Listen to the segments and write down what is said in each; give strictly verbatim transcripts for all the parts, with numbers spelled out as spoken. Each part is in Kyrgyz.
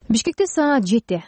Бишкекте саат жети.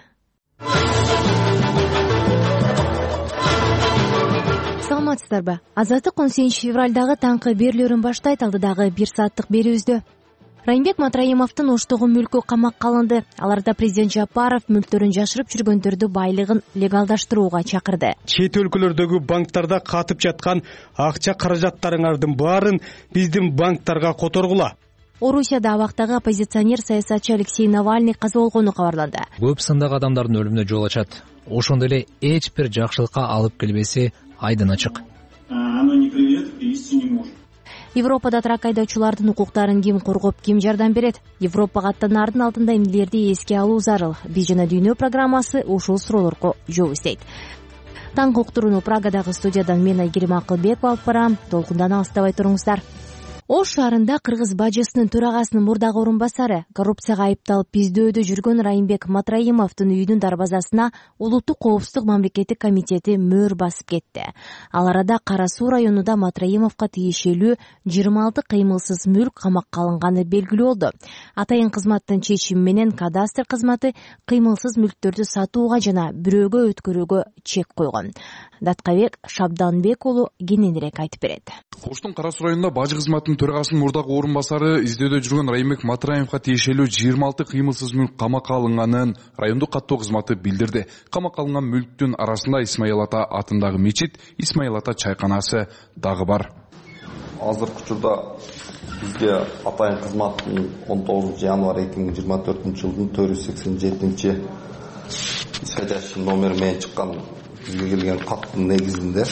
Саламатсыздарбы? Азаттык он сегизинчи февралдагы таңкы берүүлөрүн баштайт. Алдыдагы бир сааттык берүүбүздө Райымбек Матраимовдун оштогу мүлкү камакка алынды. Аларда президент Жапаров мүлктөрүн жашырып жүргөндөрдү байлыгын легалдаштырууга чакырды. Чет өлкөлөрдөгү банктарда катып жаткан акча каражаттарыңардын баарын биздин банктарга которгула. Орусияда абактагы оппозиционер саясатчы Алексей Навальный каза болгону кабарланды. Көп сандагы адамдардын өлүмүнө жол ачат. Ошондой эле эч бир жакшылыкка алып келбеси айдын ачык. Оно не приведет к истине может. Европада трак айдоочулардын укуктарын ким коргоп, ким жардам берет? Европага аттанаардын алдында эмнелерди эске алуу зарыл? Биз жана дүйнө программасы ушул суроолорго жооп издейт. Таңкы уктурууну Прагадагы студиядан мен Айгерим Акылбекова алып барам. Толкундан алыстабай туруңуздар. Ош шаарында Кыргыз бажысынын төрагасынын мурдагы орун басары коррупцияга айыпталып издөөдө жүргөн Райымбек Матраимовдун үйүнүн дарбазасына Улуттук коопсуздук мамлекеттик комитети мөр басып кетти. Ал арада Кара Суу районунда Матраимовго тиешелүү жыйырма алты кыймылсыз мүлк камакка алынганы белгилүү болду. Атайын кызматтын чечими менен кадастр кызматы кыймылсыз мүлктөрдү сатууга жана бирөөгө өткөрүүгө чек койгон. Даткабек Шабданбек уулу кененирээк айтып берет. Оштун Кара Суу районунда бажы кызматынын төрагасынын мурдагы орун басары издөөдө жүргөн Райымбек Матраимовго тиешелүү жыйырма алты кыймылсыз мүлк камакка алынганын райондук каттоо кызматы билдирди. Камакка алынган мүлктүн арасында Исмаил Ата атындагы мечит, Исмаил Ата чайканасы дагы бар. Азыркы учурда бизге атайын кызматтын он тогузунчу январь эки миң жыйырма төртүнчү жылдын төрт жүз сексен жетинчи исходящий номер менен чыккан бизге келген каттын негизинде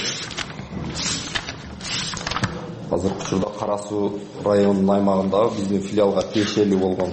азыркы учурда Кара Суу районунун аймагындагы биздин филиалга тиешелүү болгон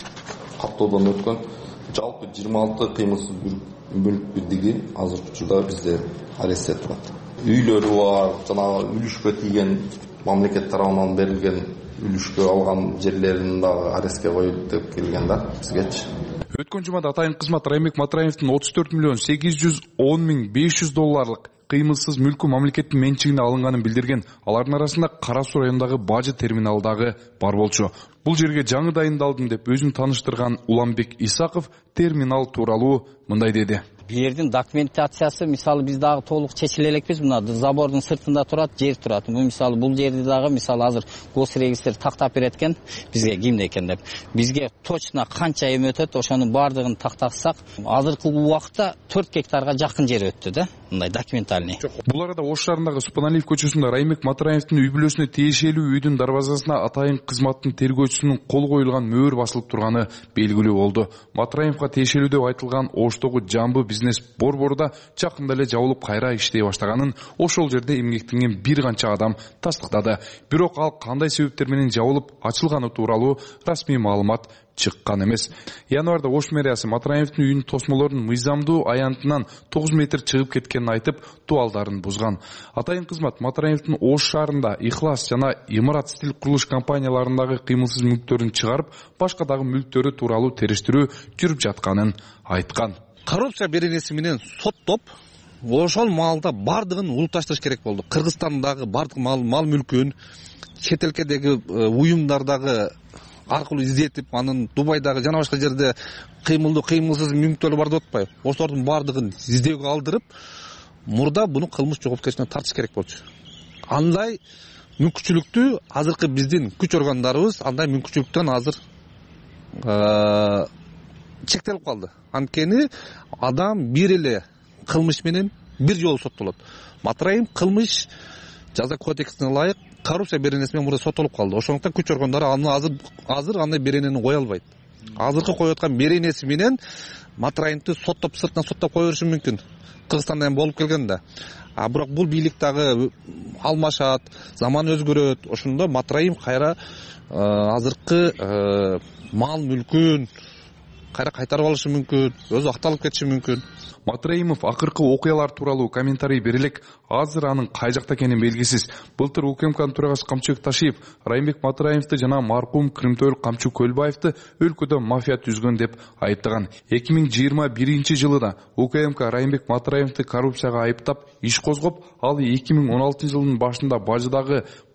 каттоодон өткөн жалпы жыйырма алты кыймылсыз мүлк бирдиги азыркы учурда бизде арестте турат. Үйлөрү бар, жанагы үлүшкө тийген мамлекет тарабынан берилген үлүшкө алган жерлерин дагы арестке коюлуп деп келген да бизгечи. Өткөн жумада атайын кызмат Райымбек Матраимовдун отуз төрт миллион сегиз жүз он миң беш жүз долларлык кыймылсыз мүлкү мамлекеттин менчигине алынганын билдирген. Алардын арасында Кара Суу районундагы бажы терминалдагы бар болчу. Бул жерге жаңы дайындалдым деп өзүн тааныштырган Уланбек Исаков терминал тууралуу мындай деди. Бул жердин документациясы мисалы биз дагы толук чечиле элекпиз. Мына забордун сыртында турат, жер турат. Бул мисалы бул жерди дагы мисалы азыр госрегистр тактап берет экен бизге кимде экен деп. Бизге точно канча эме өтөт, ошонун баардыгын тактасак, азыркы убакытта төрт гектарга жакын жер өттү да. Мындай документальный. Бул арада Ош шаарындагы Субаналиев көчөсүндө Райымбек Матраимовдун үй бүлөсүнө тиешелүү үйдүн дарбазасына атайын кызматтын тергөөчүсүнүн кол коюлган мөр басылып турганы белгилүү болду. Матраимовго тиешелүү деп айтылган Оштогу Жамбы бизнес борбору жакында эле жабылып кайра иштей баштаганын ошол жерде эмгектенген бир канча адам тастыктады. Бирок ал кандай себептер менен жабылып ачылганы тууралуу расмий маалымат чыккан эмес. Январда Ош мэриясы Матраимовдун үйүнүн тосмолорунун мыйзамдуу аянтынан тогуз метр чыгып кеткенин айтып, туалдарын бузган. Атайын кызмат Матраимовдун Ош шаарында Ихлас жана Имарат стиль курулуш компанияларындагы кыймылсыз мүлктөрүн чыгарып, башка дагы мүлктөрү тууралуу териштирүү жүрүп жатканын айткан. Коррупция беренеси менен соттоп, ошол маалда бардыгын улутташтырыш керек болду. Кыргызстандагы бардык мал, мал мүлкүн, чет элкедеги уюмдардагы аркылуу издетип, анын Дубайдагы жана башка жерде кыймылдуу кыймылсыз мүлктөр бар деп атпайбы? Ошолордун бардыгын издөөгө алдырып, мурда буну кылмыш жоопкерчиликине тартыш керек болчу. Андай мүмкүнчүлүктү азыркы биздин күч органдарыбыз андай мүмкүнчүлүктөн азыр чектелип калды. Анткени адам бир эле кылмыш менен бир жолу соттолот. Матраим кылмыш жаза кодексине ылайык коррупция беренеси менен мурда соттолуп калды. Ошондуктан күч органдары аны азыр азыр андай беренени кое албайт. Азыркы коюп аткан беренеси менен Матраимди соттоп сыртынан соттоп кое бериши мүмкүн. Кыргызстанда эми болуп келген да. А бирок бул бийлик дагы алмашат, заман өзгөрөт. Ошондо Матраим кайра азыркы мал мүлкүн кайра кайтарып алышы мүмкүн, өзү акталып кетиши мүмкүн. Матраимов акыркы окуялар тууралуу комментарий берилек, азыр анын кай жакта экени белгисиз. Былтыр УКМКнын төрагасы Камчыбек Ташиев Райымбек Матраимовду жана маркум Кырымтөөл Камчу Көлбаевди өлкөдө мафия түзгөн деп айыптаган. эки миң жыйырма биринчи жылы да УКМК Райымбек Матраимовду коррупцияга айыптап иш козгоп, ал эки миң он алтынчы жылдын башында бажыдагы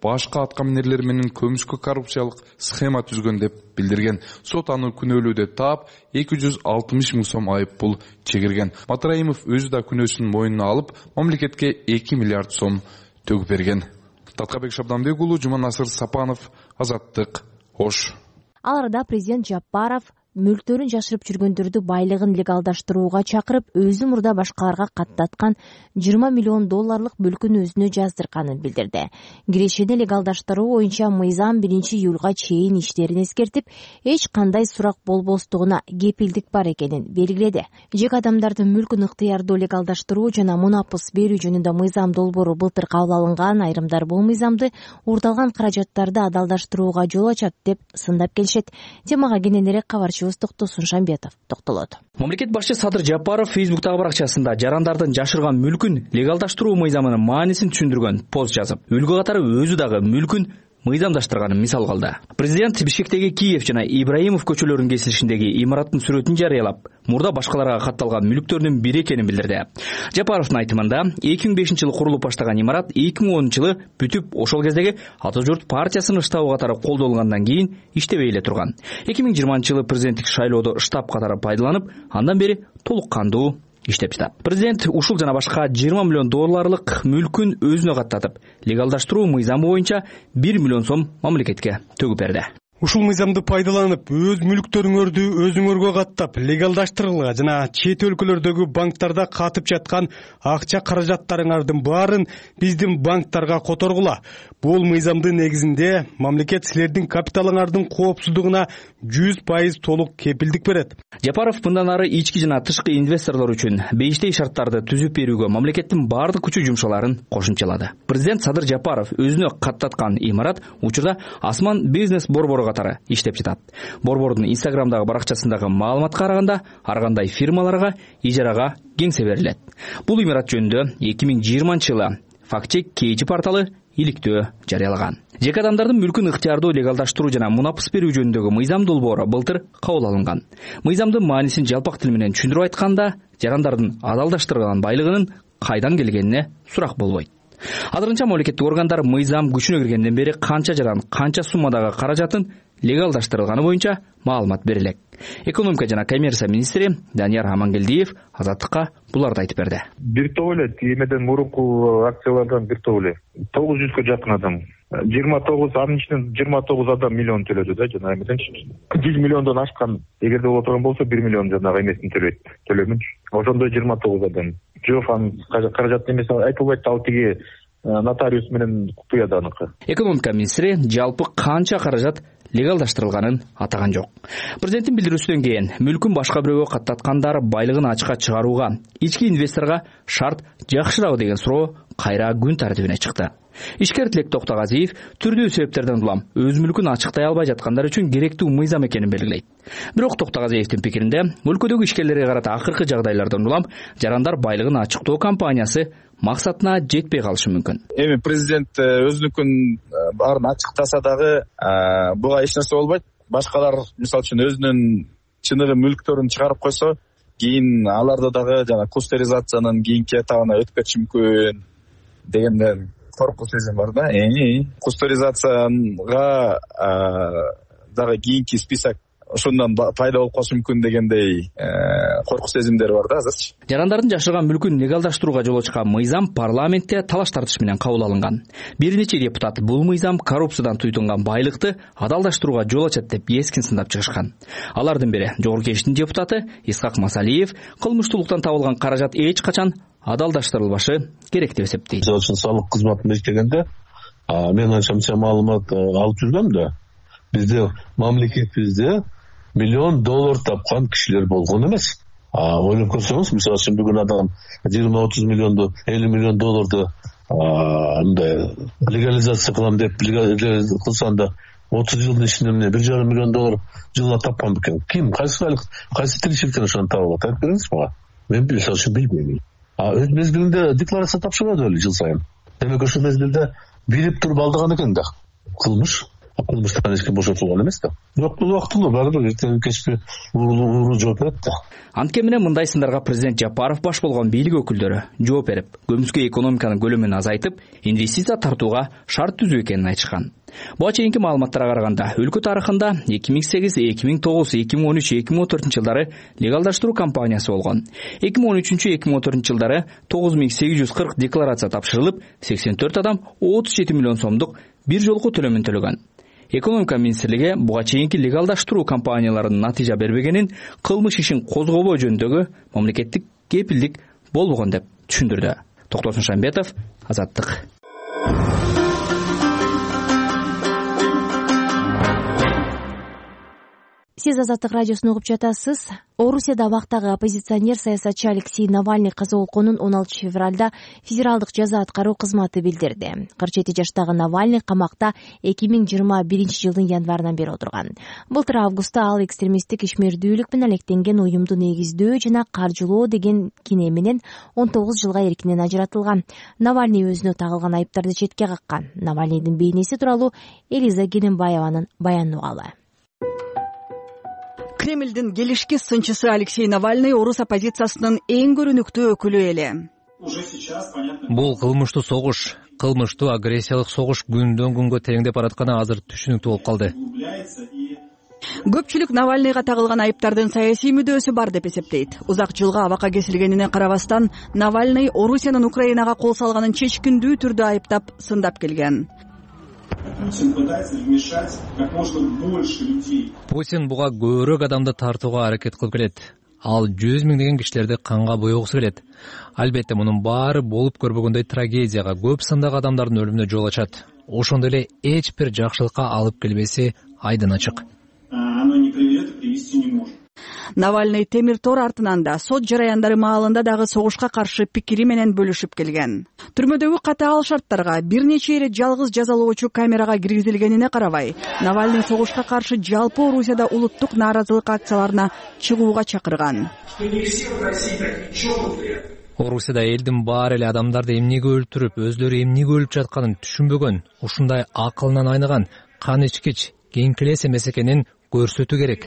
башка аткаминерлер менен көмүскө коррупциялык схема түзгөн деп билдирген. Сот аны күнөөлүү деп таап эки жүз алтымыш миң сом айып пул чегирген. Матраимов өзү да күнөөсүн мойнуна алып, мамлекетке эки миллиард сом төгүп берген. Таткабек Шабданбек уулу, Жуманасыр Сапанов, Азаттык, Ош. Ал арада президент Жапаров мүлктөрүн жашырып жүргөндөрдү байлыгын легалдаштырууга чакырып, өзү мурда башкаларга каттаткан жыйырма миллион долларлык мүлкүн өзүнө жаздырганын билдирди. Кирешени легалдаштыруу боюнча мыйзам биринчи июлга чейин иштерин эскертип, эч кандай сурак болбостугуна кепилдик бар экенин белгиледи. Жеке адамдардын мүлкүн ыктыярдуу легалдаштыруу жана мунапыс берүү жөнүндө мыйзам долбоору былтыр кабыл алынган. Айрымдар бул мыйзамды урталган каражаттарды адалдаштырууга жол ачат деп сындап келишет. Темага кененирээк кабарчы Токтосун Шамбетов токтолот. Мамлекет башчы Садыр Жапаров Фейсбуктагы баракчасында жарандардын жашырган мүлкүн легалдаштыруу мыйзамынын маанисин түшүндүргөн пост жазып, үлгү катары өзү дагы мүлкүн мыйзамдаштырганын мисал кылды. Президент Бишкектеги Киев жана Ибраимов көчөлөрүнүн кесилишиндеги имараттын сүрөтүн жарыялап, мурда башкаларга катталган мүлктөрдүн бири экенин билдирди. Жапаровдун айтымында эки миң бешинчи жылы курулуп баштаган имарат эки миң онунчу жылы бүтүп, ошол кездеги Ата журт партиясынын штабы катары колдонулгандан кийин иштебей эле турган. эки миң жыйырманчы жылы президенттик шайлоодо штаб катары пайдаланып, андан бери толук кандуу иштеп жатат. Президент ушул жана башка жыйырма миллион долларлык мүлкүн өзүнө каттатып, легалдаштыруу мыйзамы боюнча бир миллион сом мамлекетке төгүп берди. Ушул мыйзамды пайдаланып, өз мүлктөрүңөрдү өзүңөргө каттап, легалдаштырууга жана чет өлкөлөрдөгү банктарда катып жаткан акча каражаттарыңардын баарын биздин банктарга которгула. Бул мыйзамдын негизинде мамлекет силердин капиталыңардын коопсуздугуна жүз пайыз толук кепилдик берет. Жапаров мындан ары ички жана тышкы инвесторлор үчүн бейиштей шарттарды түзүп берүүгө мамлекеттин баардык күчү жумшаларын кошумчалады. Президент Садыр Жапаров өзүнө каттаткан имарат учурда Асман бизнес борбору катары иштеп жатат. Борбордун Инстаграмдагы баракчасындагы маалыматка караганда, ар кандай фирмаларга ижарага кеңсе берилет. Бул имарат жөнүндө эки миң жыйырманчы жылы Фактчек Кейчи порталы иликтөө жарыялаган. Жеке адамдардын мүлкүн ыктыярдуу легалдаштыруу жана мунапыс берүү жөнүндөгү мыйзам долбоору былтыр кабыл алынган. Мыйзамдын маанисин жалпак тил менен түшүндүрүп айтканда, жарандардын адалдаштырылган байлыгынын кайдан келгенине сурак болбойт. Азырынча мамлекеттик органдар мыйзам күчүнө киргенден бери канча жаран, канча суммадагы каражатын легалдаштырылганы боюнча маалымат берилет. Экономика жана коммерция министри Данияр Амангелдиев Азаттыкка буларды айтып берди. Бир топ эле эмеден мурунку акциялардан бир топ эле тогуз жүзгө жакын адам. жыйырма тогуз анын ичинен жыйырма тогуз адам миллион төлөдү да, жана эмеденчи жүз миллиондон ашкан, эгерде боло турган болсо бир миллион жанагы эмесин төлөйт. Төлөмүнчү. Ошондой жыйырма тогуз адам. Жок, анын каражаты эмес, айтылбайт, ал тиги нотариус менен купуяда аныкы. Экономика министри жалпы канча каражат легалдаштырылганын атаган жок. Президенттин билдирүүсүнөн кийин мүлкүн башка бирөөгө каттаткандар байлыгын ачыкка чыгарууга, ички инвесторго шарт жакшырабы деген суроо кайра күн тартибине чыкты. Ишкер Тилек Токтогазиев түрдүү себептерден улам өз мүлкүн ачыктай албай жаткандар үчүн керектүү мыйзам экенин белгилейт. Бирок Токтогазиевдин пикиринде, өлкөдөгү ишкерлерге карата акыркы жагдайлардан улам жарандар байлыгын ачыктоо кампаниясы максатына жетпей калышы мүмкүн. Эми президент өзүнүкүн баарын ачыктаса дагы буга эч нерсе болбойт. Башкалар мисалы үчүн өзүнүн чыныгы мүлктөрүн чыгарып койсо, кийин аларды дагы жана кустеризациянын кийинки этабына өтүп кетиши мүмкүн дегенден коркуу сезим бар да. Кустеризацияга дагы кийинки список ошондон пайда болуп калышы мүмкүн дегендей коркуу сезимдери бар да азырчы. Жарандардын жашырган мүлкүн легалдаштырууга жол ачкан мыйзам парламентте талаш тартыш менен кабыл алынган. Бир нече депутат бул мыйзам коррупциядан туйтунган байлыкты адалдаштырууга жол ачат деп эскин сындап чыгышкан. Алардын бири Жогорку Кеңештин депутаты Исхак Масалиев кылмыштуулуктан табылган каражат эч качан адалдаштырылбашы керек деп эсептейт. Мисалы үчүн салык кызматында иштегенде мен анча маалымат алып жүргөм да, бизде мамлекетибизде миллион доллар тапкан кишилер болгон эмес. Ойлоп көрсөңүз, мисалы үчүн бүгүн адам жыйырма отуз миллионду, элүү миллион долларды мындай легализация кылам деп кылсаң да отуз жылдын ичинде эмне бир жарым миллион доллар жылына тапкан бекен. Ким, кайсы кайсы тиричиликтен ошону таап алат? Айтып бериңиз мага. Мен мисалы үчүн билбейм. А өз мезгилинде декларация тапшырады эле жыл сайын. Демек ошол мезгилде билип туруп алдыган экен да. Кылмыш. кылмыштан эч ким бошотулган эмес да. Жок, бул убактылуу баары эртең кечке ууру жооп берет да. Антке менен мындай сындарга президент Жапаров баш болгон бийлик өкүлдөрү жооп берип, көмүскө экономиканын көлөмүн азайтып, инвестиция тартууга шарт түзүү экенин айтышкан. Буга чейинки маалыматтарга караганда, өлкө тарыхында эки миң сегиз, эки миң тогуз, эки миң он үч, эки миң он төртүнчү жылдары легалдаштыруу кампаниясы болгон. эки миң он үчүнчү, эки миң он төртүнчү жылдары тогуз миң сегиз жүз кырк декларация тапшырылып, сексен төрт адам отуз жети миллион сомдук бир жолку төлөмүн төлөгөн. Экономика министрлиги буга чейинки легалдаштыруу кампанияларынын натыйжа бербегенин, кылмыш ишин козгобоо жөнүндөгү мамлекеттик кепилдик болбогон деп түшүндүрдү. Токтосун Шамбетов, Азаттык. Сиз Азаттык радиосун угуп жатасыз. Орусияда абактагы оппозиционер саясатчы Алексей Навальный каза болгонун он алтынчы февралда федералдык жаза аткаруу кызматы билдирди. кырк жети жаштагы Навальный камакта эки миң жыйырма биринчи жылдын январынан бери отурган. Былтыр августта ал экстремисттик ишмердүүлүк менен алектенген уюмду негиздөө жана каржылоо деген кине менен он тогуз жылга эркинен ажыратылган. Навальный өзүнө тагылган айыптарды четке каккан. Навальныйдын бейнеси тууралуу Элиза Гененбаеванын баянын угалы. Кремльдин келишки сынчысы Алексей Навальный орус оппозициясынын эң көрүнүктүү өкүлү эле. Бул кылмыштуу согуш, кылмыштуу агрессиялык согуш күндөн күнгө тереңдеп баратканы азыр түшүнүктүү болуп калды. Көпчүлүк Навальныйга тагылган айыптардын саясий мүдөөсү бар деп эсептейт. Узак жылга абакка кесилгенине карабастан, Навальный Орусиянын Украинага кол салганын чечкиндүү түрдө айыптап, сындап келген. Путин буга көбүрөөк адамды тартууга аракет кылып келет. Ал жүз миңдеген кишилерди канга боегусу келет. Албетте мунун баары болуп көрбөгөндөй трагедияга, көп сандагы адамдардын өлүмүнө жол ачат. Ошондой эле эч бир жакшылыкка алып келбеси айдын ачык. Навальный темир тор артынан да, сот жараяндары маалында дагы согушка каршы пикири менен бөлүшүп келген. Түрмөдөгү катаал шарттарга бир нече ирет жалгыз жазалоочу камерага киргизилгенине карабай, Навальный согушка каршы жалпы Орусияда улуттук нааразылык акцияларына чыгууга чакырган. Орусияда элдин баары эле адамдарды эмнеге өлтүрүп, өзлөрү эмнеге өлүп жатканын түшүнбөгөн, ушундай акылынан айныган, кан ичкич, кеңкелес эмес экенин көрсөтүү керек.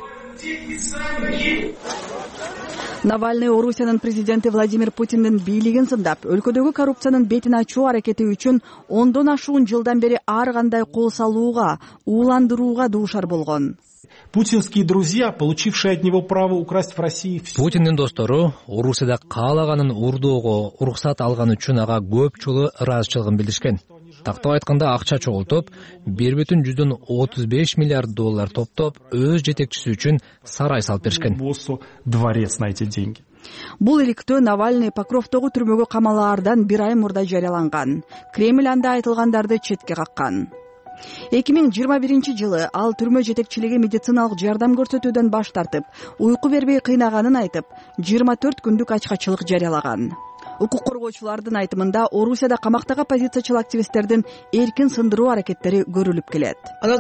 Навальный Орусиянын президенти Владимир Путиндин бийлигин сындап, өлкөдөгү коррупциянын бетин ачуу аракети үчүн ондон ашуун жылдан бери ар кандай кол салууга, ууландырууга дуушар болгон. Путинские друзья, получившие от него право украсть в России все. Путиндин достору Орусияда каалаганын урдоого уруксат алган үчүн ага көп жолу ыраазычылыгын билдиришкен. Тактап айтканда акча чогултуп, бир бүтүн жүздөн отуз беш миллиард доллар топтоп, өз жетекчиси үчүн сарай салып беришкен. Дворец на эти деньги. Бул иликтөө Навальный Покровдогу түрмөгө камалаардан бир ай мурда жарыяланган. Кремль анда айтылгандарды четке каккан. эки миң жыйырма биринчи жылы ал түрмө жетекчилиги медициналык жардам көрсөтүүдөн баш тартып, уйку бербей кыйнаганын айтып, жыйырма төрт күндүк ачкачылык жарыялаган. Укук коргоочулардын айтымында Орусияда камактагы оппозициячыл активисттердин эркин сындыруу аракеттери көрүлүп келет.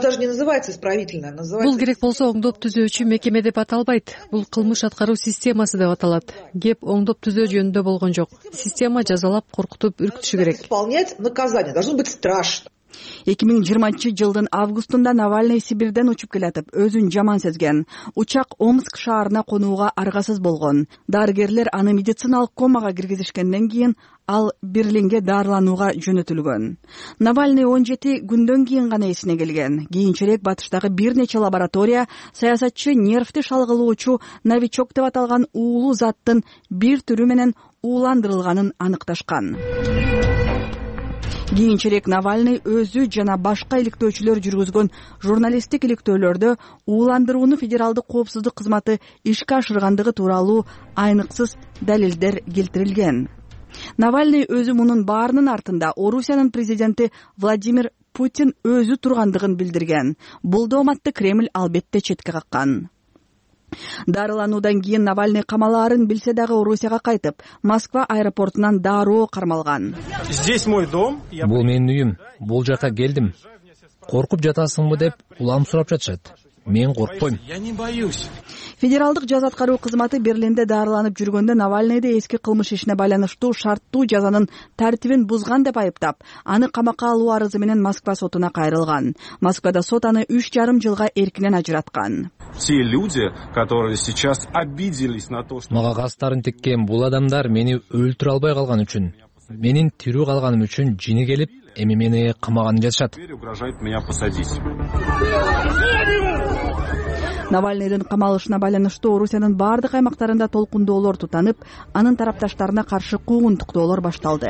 Бул керек болсо оңдоп түзөөчү мекеме деп аталбайт. Бул кылмыш аткаруу системасы деп аталат. Кеп оңдоп түзөө жөнүндө болгон жок. Система жазалап, коркутуп, үркүтүшү керек. эки миң жыйырманчы жылдын августунда Навальный Сибирден учуп келатып, өзүн жаман сезген. Учак Омск шаарына конууга аргасыз болгон. Дарыгерлер аны медициналык комага киргизишкенден кийин ал Берлинге дарыланууга жөнөтүлгөн. Навальный он жети күндөн кийин гана эсине келген. Кийинчерээк батыштагы бир нече лаборатория саясатчы нервти шалгылоочу новичок деп аталган уулуу заттын бир түрү менен ууландырылганын аныкташкан. Кийинчерээк Навальный өзү жана башка иликтөөчүлөр жүргүзгөн журналисттик иликтөөлөрдө ууландырууну федералдык коопсуздук кызматы ишке ашыргандыгы тууралуу айныксыз далилдер келтирилген. Навальный өзү мунун баарынын артында Орусиянын президенти Владимир Путин өзү тургандыгын билдирген. Бул дооматты Кремль албетте четке каккан. Дарылануудан кийин Навальный камалаарын билсе дагы Орусияга кайтып, Москва аэропортунан дароо кармалган. Здесь мой дом. Бул менин үйүм. Бул жака келдим. Коркуп жатасыңбы деп улам сурап жатышат. мен коркпойм. Я не боюсь. Федералдык жаза аткаруу кызматы Берлинде дарыланып жүргөндө Навальныйды эски кылмыш ишине байланыштуу шарттуу жазанын тартибин бузган деп айыптап, аны камакка алуу арызы менен Москва сотуна кайрылган. Москвада сот аны үч жарым жылга эркинен ажыраткан. Те люди, которые сейчас обиделись на то, что... Мага кастарын теккен бул адамдар мени өлтүрө албай калган үчүн, менин тирүү калганым үчүн жини келип, эми мени камаганын жазышат. Теперь угрожает меня посадить. Навальныйдын камалышына байланыштуу Орусиянын бардык аймактарында толкундоолор тутанып, анын тарапташтарына каршы куугунтуктоолор башталды.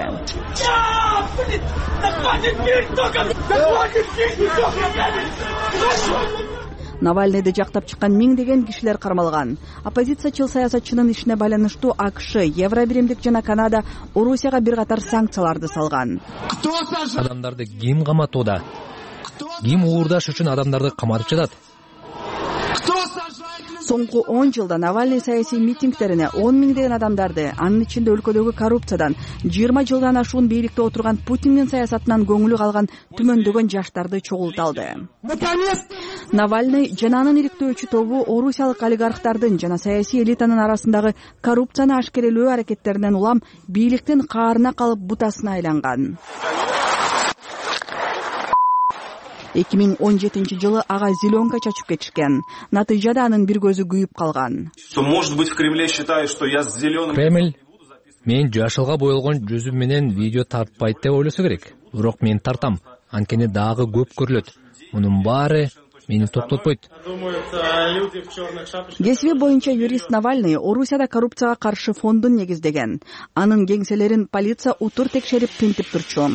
Навальныйды жактап чыккан миңдеген кишилер кармалган. Оппозициячыл саясатчынын ишине байланыштуу АКШ, Евробиримдик жана Канада Орусияга бир катар санкцияларды салган. Адамдарды ким каматууда? Ким уурдаш үчүн адамдарды каматып жатат? Соңку он жылда Навальный саясий митингдерине он миңдеген адамдарды, анын ичинде өлкөдөгү коррупциядан, жыйырма жылдан ашуун бийликте отурган Путиндин саясатынан көңүлү калган түмөндөгөн жаштарды чогулталды. Навальный жана анын иликтөөчү тобу орусиялык олигархтардын жана саясий элитанын арасындагы коррупцияны ашкерелөө аракеттеринен улам бийликтин каарына калып бутасына айланган. эки миң он жетинчи жылы ага зеленка чачып кетишкен. Натыйжада анын бир көзү күйүп калган. Может быть, в Кремле считают, что я с зеленым... Кремль мен жашылга боелгон жүзүм менен видео тартпайт деп ойлосо керек. Бирок мен тартам. Анткени дагы көп көрүлөт. Мунун баары мени токтотпойт. Кесиби боюнча юрист Навальный Орусияда коррупцияга каршы фондун негиздеген. Анын кеңселерин полиция утур текшерип тинтип турчу.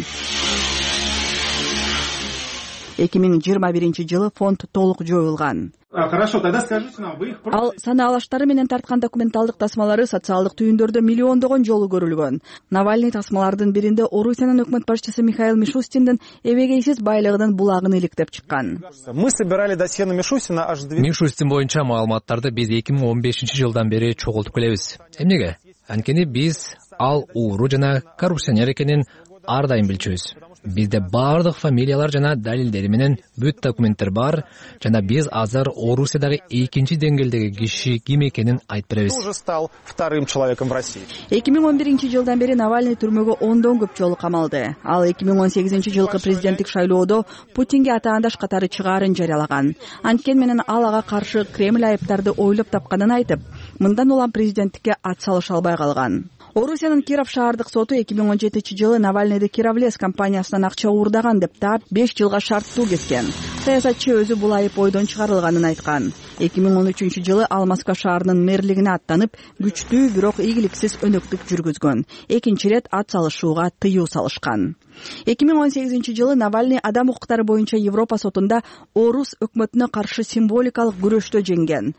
эки миң жыйырма биринчи жылы фонд толук жоюлган. Хорошо, тогда скажите нам, вы их... Ал санаалаштары менен тарткан документалдык тасмалары социалдык түйүндөрдө миллиондогон жолу көрүлгөн. Навальный тасмалардын биринде Орусиянын өкмөт башчысы Михаил Мишустиндин эбегейсиз байлыгынын булагын иликтеп чыккан. Мы собирали досье на Мишустина аж две... Мишустин боюнча маалыматтарды биз эки миң он бешинчи жылдан бери чогултуп келебиз. Эмнеге? Анткени биз ал ууру жана коррупционер экенин ар дайым билчүбүз. Бизде бардык фамилиялар жана далилдери менен бүт документтер бар, жана биз азыр Орусиядагы экинчи деңгээлдеги киши ким экенин айтып беребиз. Уже стал вторым человеком в России. эки миң он биринчи жылдан бери Навальный түрмөгө ондон көп жолу камалды. Ал эки миң он сегизинчи жылкы президенттик шайлоодо Путинге атаандаш катары чыгаарын жарыялаган. Анткени менен ал ага каршы Кремль айыптарды ойлоп тапканын айтып, мындан улам президенттикке ат салыша албай калган. Орусиянын Киров шаардык соту эки миң он жетинчи жылы Навальныйды Кировлес компаниясынан акча уурдаган деп таап беш жылга шарттуу кескен. Саясатчы өзү бул айып ойдон чыгарылганын айткан. эки миң он үчүнчү жылы ал Москва шаарынын мэрлигине аттанып, күчтүү бирок ийгиликсиз өнөктүк жүргүзгөн. Экинчи ирет ат салышууга тыюу салышкан. эки миң он сегизинчи жылы Навальный адам укуктары боюнча Европа сотунда Орус өкмөтүнө каршы символикалык күрөштө жеңген.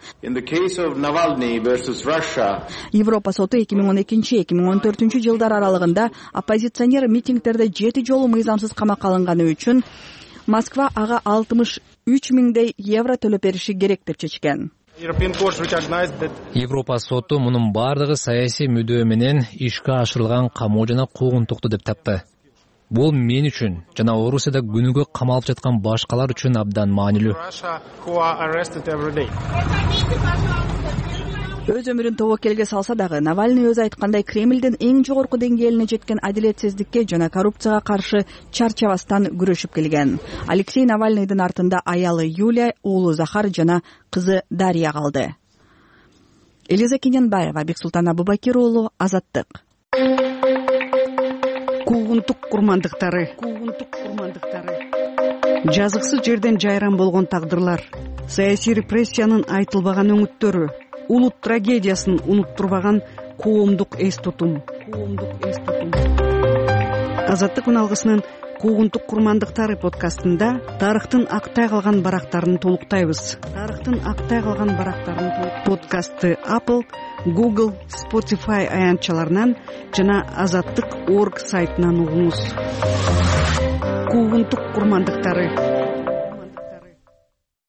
Европа соту эки миң он экинчи эки миң он төртүнчү жылдар аралыгында оппозиционер митингдерде жети жолу мыйзамсыз камакка алынганы үчүн Москва ага алтымыш үч миңдей евро төлөп бериши керек деп чечкен. Европа соту мунун бардыгы саясий мүдөө менен ишке ашырылган камоо жана куугунтукту деп тапты. Бул мен үчүн жана Орусияда күнүгө камалып жаткан башкалар үчүн абдан маанилүү. Өз өмүрүн тобокелге салса дагы, Навальный өзү айткандай Кремлдин эң жогорку деңгээлине жеткен адилетсиздикке жана коррупцияга каршы чарчабастан күрөшүп келген. Алексей Навальныйдын артында аялы Юлия, уулу Захар жана кызы Дарья калды. Элиза Кененбаева, Бексултан Абубакир уулу, Азаттык. Куугунтук курмандыктары. Куугунтук курмандыктары. Жазыксыз жерден жайран болгон тагдырлар, саясий репрессиянын айтылбаган өңүттөрү, улут трагедиясын унуттурбаган коомдук эс тутум. Коомдук эс тутум. Азаттык үналгысынын Куугунтук курмандыктары подкастында тарыхтын актай калган барактарын толуктайбыз. Тарыхтын актай калган барактарын толук подкастты Apple, Google, Spotify аянтчаларынан жана азаттык точка орг сайтынан угуңуз. Куугунтук курмандыктары.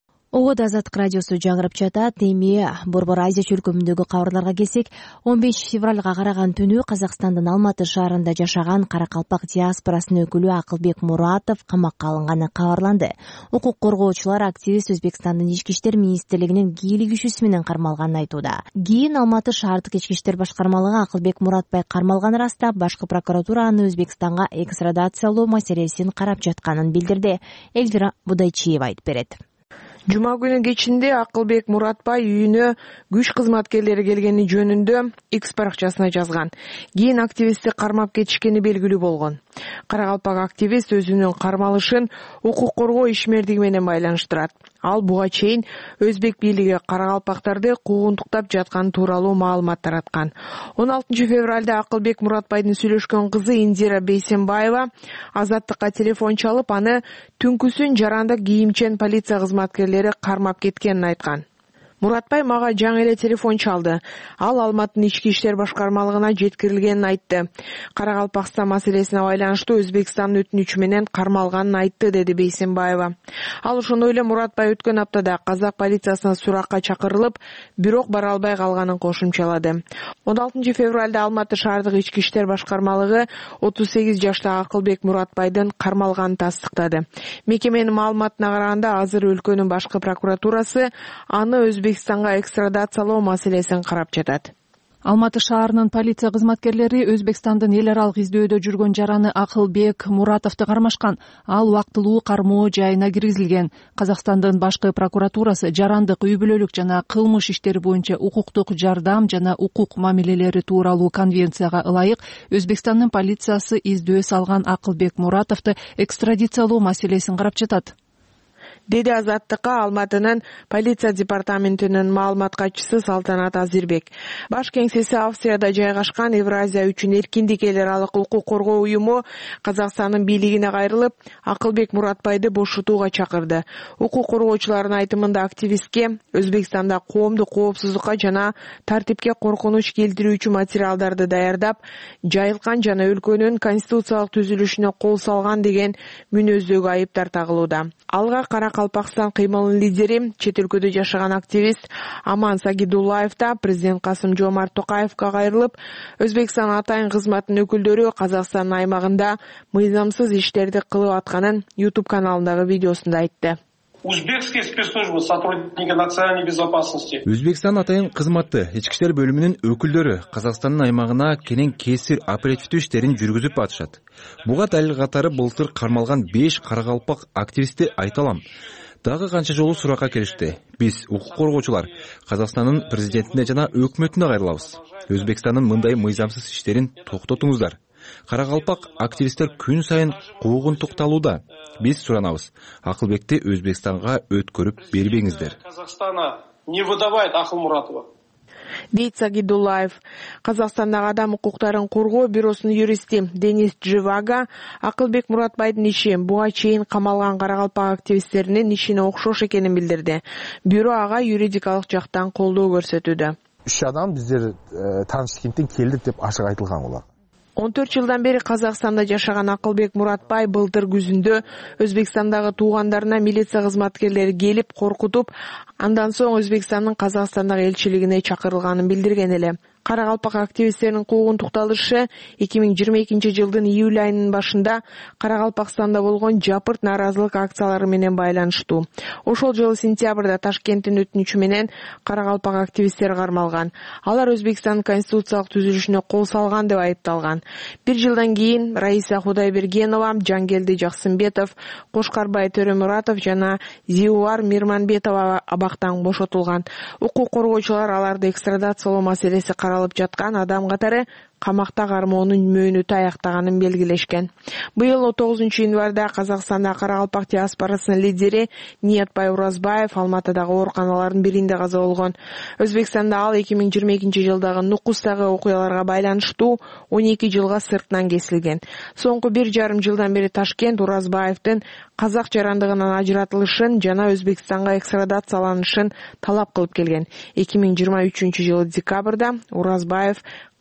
обод Азаттык радиосу жаңырып жатат. Эми Борбор Азия чөлкөмүндөгү кабарларга келсек, он беш февралга караган түнү Казакстандын Алматы шаарында жашаган каракалпак диаспорасынын өкүлү Акылбек Муратов камакка алынганы кабарланды. Укук коргоочулар активист Өзбекстандын ички иштер министрлигинин кийлик күчүсү менен кармалганын айтууда. Кийин Алматы шаардык ички иштер башкармалыгы Акылбек Муратбай кармалганын растап, башкы прокуратура аны Өзбекстанга экстрадациялоо маселесин карап жатканын билдирди. Элвира Будайчиева айтып берет. Жума күнү кечинде Акылбек Муратбай үйүнө күч кызматкерлери келгени жөнүндө X баракчасына жазган. Кийин активистти кармап кетишкени белгилүү болгон. Каракалпак активист өзүнүн кармалышын укук коргоо ишмердиги менен байланыштырат. Ал буга чейин Өзбек бийлиги каракалпактарды куугунтуктап жатканы тууралуу маалымат тараткан. он алтынчы февралда Акылбек Муратбайдын сүйлөшкөн кызы Индира Бейсенбаева Азаттыкка телефон чалып, аны түнкүсүн жарандык кийимчен полиция кызматкерлери кармап кеткенин айткан. Муратбай мага жаңы эле телефон чалды. Ал Алматынын ички иштер башкармалыгына жеткирилгенин айтты. Каракалпакстан маселесине байланыштуу Өзбекстандын өтүнүчү менен кармалганын айтты, деди Бейсенбаева. Ал ошондой эле Муратбай өткөн аптада казак полициясына суракка чакырылып, бирок бара албай калганын кошумчалады. он алтынчы февралда Алматы шаардык ички иштер башкармалыгы отуз сегиз жаштагы Акылбек Муратбайдын кармалганын тастыктады. Мекеменин маалыматына караганда, азыр өлкөнүн башкы прокуратурасы аны Өзбек Өзбекстанга экстрадациялоо маселесин карап жатат. Алматы шаарынын полиция кызматкерлери Өзбекстандын эл аралык издөөдө жүргөн жараны Акылбек Муратовду кармашкан. Ал убактылуу кармоо жайына киргизилген. Казакстандын башкы прокуратурасы жарандык, үй бүлөлүк жана кылмыш иштери боюнча укуктук жардам жана укук мамилелери тууралуу конвенцияга ылайык Өзбекстандын полициясы издөө салган Акылбек Муратовду экстрадициялоо маселесин карап жатат, деди Азаттыкка Алматынын полиция департаментинин маалымат катчысы Салтанат Азирбек. Баш кеңсеси Австрияда жайгашкан Евразия үчүн эркиндик эл аралык укук коргоо уюму Казакстандын бийлигине кайрылып, Акылбек Муратбайды бошотууга чакырды. Укук коргоочулардын айтымында активистке Өзбекстанда коомдук коопсуздукка жана тартипке коркунуч келтирүүчү материалдарды даярдап, жайылткан жана өлкөнүн конституциялык түзүлүшүнө кол салган деген мүнөздөгү айыптар тагылууда. Алга Каракалпакстан кыймылынын лидери, чет өлкөдө жашаган активист Аман Сагидуллаев да президент Касым Жомарт Токаевка кайрылып, Өзбекстан атайын кызматынын өкүлдөрү Казакстандын аймагында мыйзамсыз иштерди кылып атканын YouTube каналындагы видеосунда айтты. Узбекские спецслужбы, сотрудники национальной безопасности. Өзбекстан атайын кызматы, ички иштер бөлүмүнүн өкүлдөрү Казакстандын аймагына кенен кесир оперативдүү иштерин жүргүзүп атышат. Буга далил катары былтыр кармалган беш каракалпак активистти айта алам. Дагы канча жолу суракка келишти. Биз укук коргоочулар Казакстандын президентине жана өкмөтүнө кайрылабыз. Өзбекстандын мындай мыйзамсыз иштерин токтотуңуздар. Каракалпак активисттер күн сайын куугунтукталууда. Биз суранабыз. Акылбекти Өзбекстанга өткөрүп бербеңиздер. Казахстана не выдавает Акылмуратова. дейт Сагидуллаев. Казакстандагы адам укуктарын коргоо бюросунун юристи Денис Дживага Акылбек Муратбайдын иши буга чейин камалган каракалпак активисттеринин ишине окшош экенин билдирди. Бюро ага юридикалык жактан колдоо көрсөтүүдө. Үч адам биздер Ташкенттен келдик деп ашык айтылган булар. он төрт жылдан бери Казакстанда жашаган Акылбек Муратбай былтыр күзүндө Өзбекстандагы туугандарына милиция кызматкерлери келип коркутуп, андан соң Өзбекстандын Казакстандагы элчилигине чакырылганын билдирген эле. Каракалпак активисттеринин куугунтукталышы эки миң жыйырма экинчи жылдын июль айынын башында Каракалпакстанда болгон жапырт нааразылык акциялары менен байланыштуу. Ошол жылы сентябрда Ташкенттин өтүнүчү менен каракалпак активисттер кармалган. Алар Өзбекстандын конституциялык түзүлүшүнө кол салган деп айыпталган. Бир жылдан кийин Раиса Кудайбергенова, Жангелди Жаксымбетов, Кошкарбай Төрөмуратов жана Зиуар Мирманбетова абактан бошотулган. Укук коргоочулар аларды экстрадациялоо маселеси каралып жаткан адам катары камакта кармоонун мөөнөтү аяктаганын белгилешкен. Быйыл он тогузунчу январда Казакстанда каракалпак диаспорасынын лидери Ниятбай Уразбаев Алматыдагы ооруканалардын биринде каза болгон. Өзбекстанда ал эки миң жыйырма экинчи жылдагы Нукустагы окуяларга байланыштуу он эки жылга сыртынан кесилген. Соңку бир жарым жылдан бери Ташкент Уразбаевдин казак жарандыгынан ажыратылышын жана Өзбекстанга экстрадацияланышын талап кылып келген. эки миң жыйырма үчүнчү жылы декабрда Уразбаев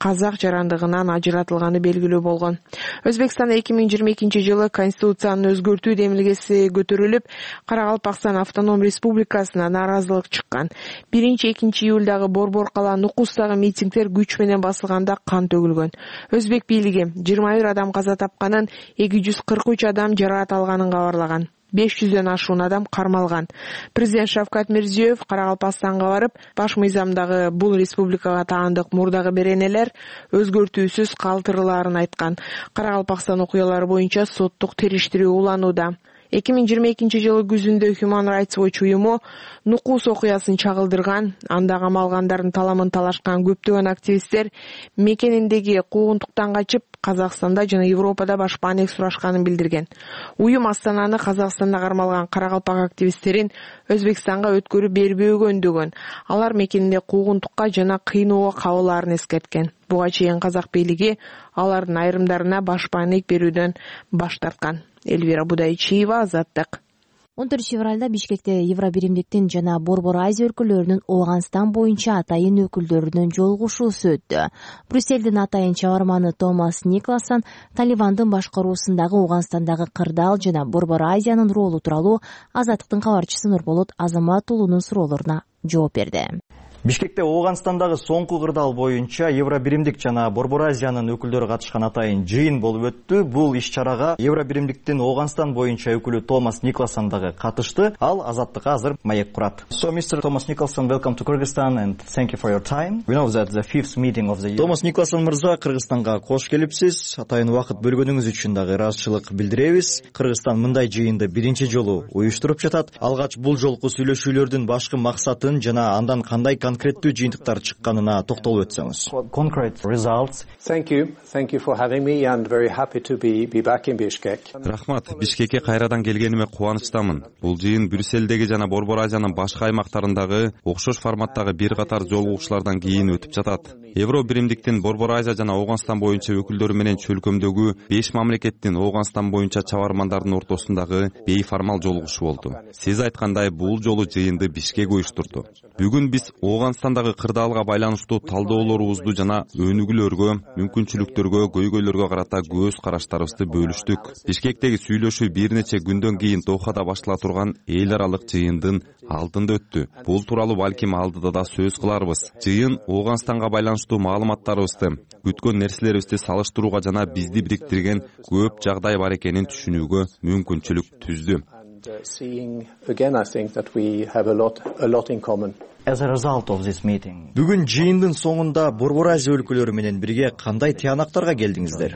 казак жарандыгынан ажыратылганы белгилүү болгон. Өзбекстанда эки миң жыйырма экинчи жылы конституцияны өзгөртүү демилгеси көтөрүлүп, Карагалпакстан автоном республикасына нааразылык чыккан. биринчи экинчи июлдагы Борбор кала Нукустагы митингдер күч менен басылганда кан төгүлгөн. Өзбек бийлиги жыйырма бир адам каза тапканын, эки жүз кырк үч адам жараат алганын кабарлаган. беш жүздөн ашуун адам кармалган. Президент Шавкат Мирзиёев Карагалпакстанга барып, баш мыйзамдагы бул республикага таандык мурдагы беренелер өзгөртүүсүз калтырылаарын айткан. Карагалпакстан окуялары боюнча соттук териштирүү уланууда. эки миң жыйырма экинчи жылы күзүндө Human Rights Watch уюму Нукус окуясын чагылдырган, анда камалгандардын таламын талашкан көптөгөн активисттер мекениндеги куугунтуктан качып, Казакстанда жана Европада башпаанек сурашканын билдирген. Уюм Астананы Казакстанда кармалган Карагалпак активисттерин Өзбекстанга өткөрүп бербөөгө үндөгөн. Алар мекенинде куугунтукка жана кыйноого кабылаарын эскерткен. Буга чейин казак бийлиги алардын айрымдарына башпаанек берүүдөн баш тарткан. Эльвира Будайчиева, Азаттык. он төртүнчү февралда Бишкекте Евробиримдиктин жана Борбор Азия өлкөлөрүнүн Ооганстан боюнча атайын өкүлдөрүнүн жолугушуусу өттү. Брюссельдин атайын чабарманы Томас Никлассон Талибандын башкаруусундагы Ооганстандагы кырдаал жана Борбор Азиянын ролу тууралуу Азаттыктын кабарчысы Нурболот Азамат уулунун суроолоруна жооп берди. Бишкекте Ооганстандагы соңку кырдаал боюнча Евробиримдик жана Борбор Азиянын өкүлдөрү катышкан атайын жыйын болуп өттү. Бул иш-чарага Евробиримдиктин Ооганстан боюнча өкүлү Томас Никлассон дагы катышты. Ал Азаттыкка азыр маек курат. So Mister Thomas Nicholson, welcome to Kyrgyzstan and thank you for your time. We know that the fifth meeting of the year. Томас Никлассон мырза, Кыргызстанга кош келипсиз. Атайын убакыт бөлгөнүңүз үчүн дагы ыраазычылык билдиребиз. Кыргызстан мындай жыйынды биринчи жолу уюштуруп жатат. Алгач бул жолку сүйлөшүүлөрдүн башкы максатын жана андан кандай конкреттүү жыйынтыктар чыкканына токтолуп өтсөңүз. Concrete results. Thank you. Thank you for having me and very happy to be be back in Bishkek. Рахмат, Бишкекке кайрадан келгениме кубанычтамын. Бул жыйын Брюссельдеги жана Борбор Азиянын башка аймактарындагы окшош форматтагы бир катар жолугушуулардан кийин өтүп жатат. Евробиримдиктин Борбор Азия жана Ооганстан боюнча өкүлдөрү менен чөлкөмдөгү беш мамлекеттин Ооганстан боюнча чабармандардын ортосундагы бейформал жолугушуу болду. Сиз айткандай, бул жолу жыйынды Бишкек уюштурду. Бүгүн биз Ооганстандагы кырдаалга байланыштуу талдоолорубузду жана өнүгүүлөргө, мүмкүнчүлүктөргө, көйгөйлөргө карата көз караштарыбызды бөлүштүк. Бишкектеги сүйлөшүү бир нече күндөн кийин Дохада баштала турган эл аралык жыйындын алдында өттү. Бул тууралуу балким алдыда да сөз кыларбыз. Жыйын Ооганстанга байланыштуу маалыматтарыбызды, күткөн нерселерибизди салыштырууга жана бизди бириктирген көп жагдай бар экенин түшүнүүгө мүмкүнчүлүк түздү. Seeing again, I think that we have a lot a lot in common. As a result of this meeting. Бүгүн жыйындын соңунда Борбор Азия өлкөлөрү менен бирге кандай тыянактарга келдиңиздер?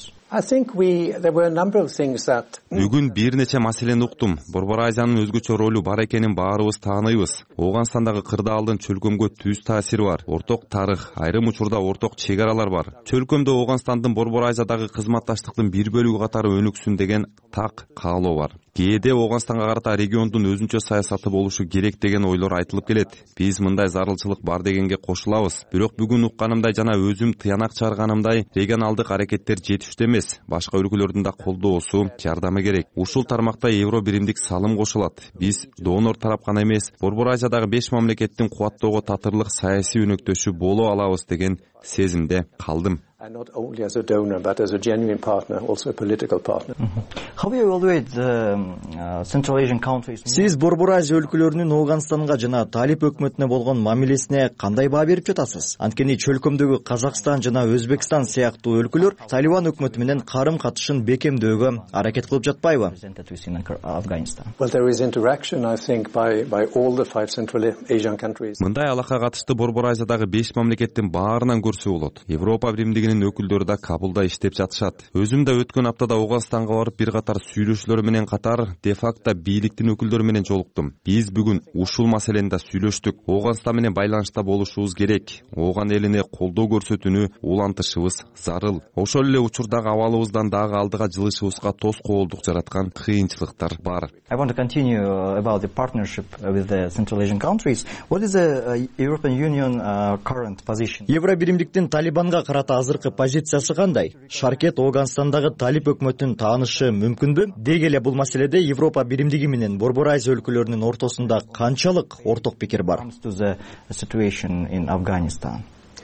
I think we there were a number of things that Бүгүн бир нече маселени уктум. Борбор Азиянын өзгөчө ролу бар экенин баарыбыз тааныйбыз. Ооганстандагы кырдаалдын чөлкөмгө түз таасири бар. Орток тарых, айрым учурда орток чек аралар бар. Чөлкөмдө Ооганстандын Борбор Азиядагы кызматташтыктын бир бөлүгү катары өнүксүн деген так каалоо бар. Кээде Ооганстанга карата региондун өзүнчө саясаты болушу керек деген ойлор айтылып келет. Биз мындай зарылчылык бар дегенге кошулабыз. Бирок бүгүн укканымдай жана өзүм тыянак чыгарганымдай регионалдык аракеттер жетиштүү эмес. Башка өлкөлөрдүн да колдоосу, жардамы керек. Ушул тармакта Евробиримдик салым кошулат. Биз донор тарап гана эмес, Борбор Азиядагы беш мамлекеттин кубаттоого татырлык саясий өнөктөшү боло алабыз деген сезимде калдым. And not only as a donor, but as a genuine partner, also a political partner. How do you evaluate the uh, Central Asian countries? Сиз Борбор Азия өлкөлөрүнүн Ооганстанга жана Талип өкмөтүнө болгон мамилесине кандай баа берип жатасыз? Анткени чөлкөмдөгү Казакстан жана Өзбекстан сыяктуу өлкөлөр Талибан өкмөтү менен карым катышын бекемдөөгө аракет кылып жатпайбы? Well, there is interaction, I think, by by all the five Central Asian countries. Мындай алака катышты Борбор Азиядагы беш мамлекеттин баарынан көрсө болот. Европа биримдиги өкүлдөрү да Кабулда иштеп жатышат. Өзүм да өткөн аптада Ооганстанга барып бир катар сүйлөшүүлөр менен катар де-факто бийликтин өкүлдөрү менен жолуктум. Биз бүгүн ушул маселени да сүйлөштүк. Ооганстан менен байланышта болушубуз керек. Ооган элине колдоо көрсөтүүнү улантышыбыз зарыл. Ошол эле учурдагы абалыбыздан дагы алдыга жылышыбызга тоскоолдук жараткан кыйынчылыктар бар. I want to continue about the partnership with the Central Asian countries. What is the European Union current position? Евробиримдиктин Талибанга карата азыркы позициясы кандай? Шаркет Ооганстандагы Талип өкмөтүнүн таанышы мүмкүнбү? Деги эле бул маселеде Европа биримдиги менен Борбор Азия өлкөлөрүнүн ортосунда канчалык орток пикир бар?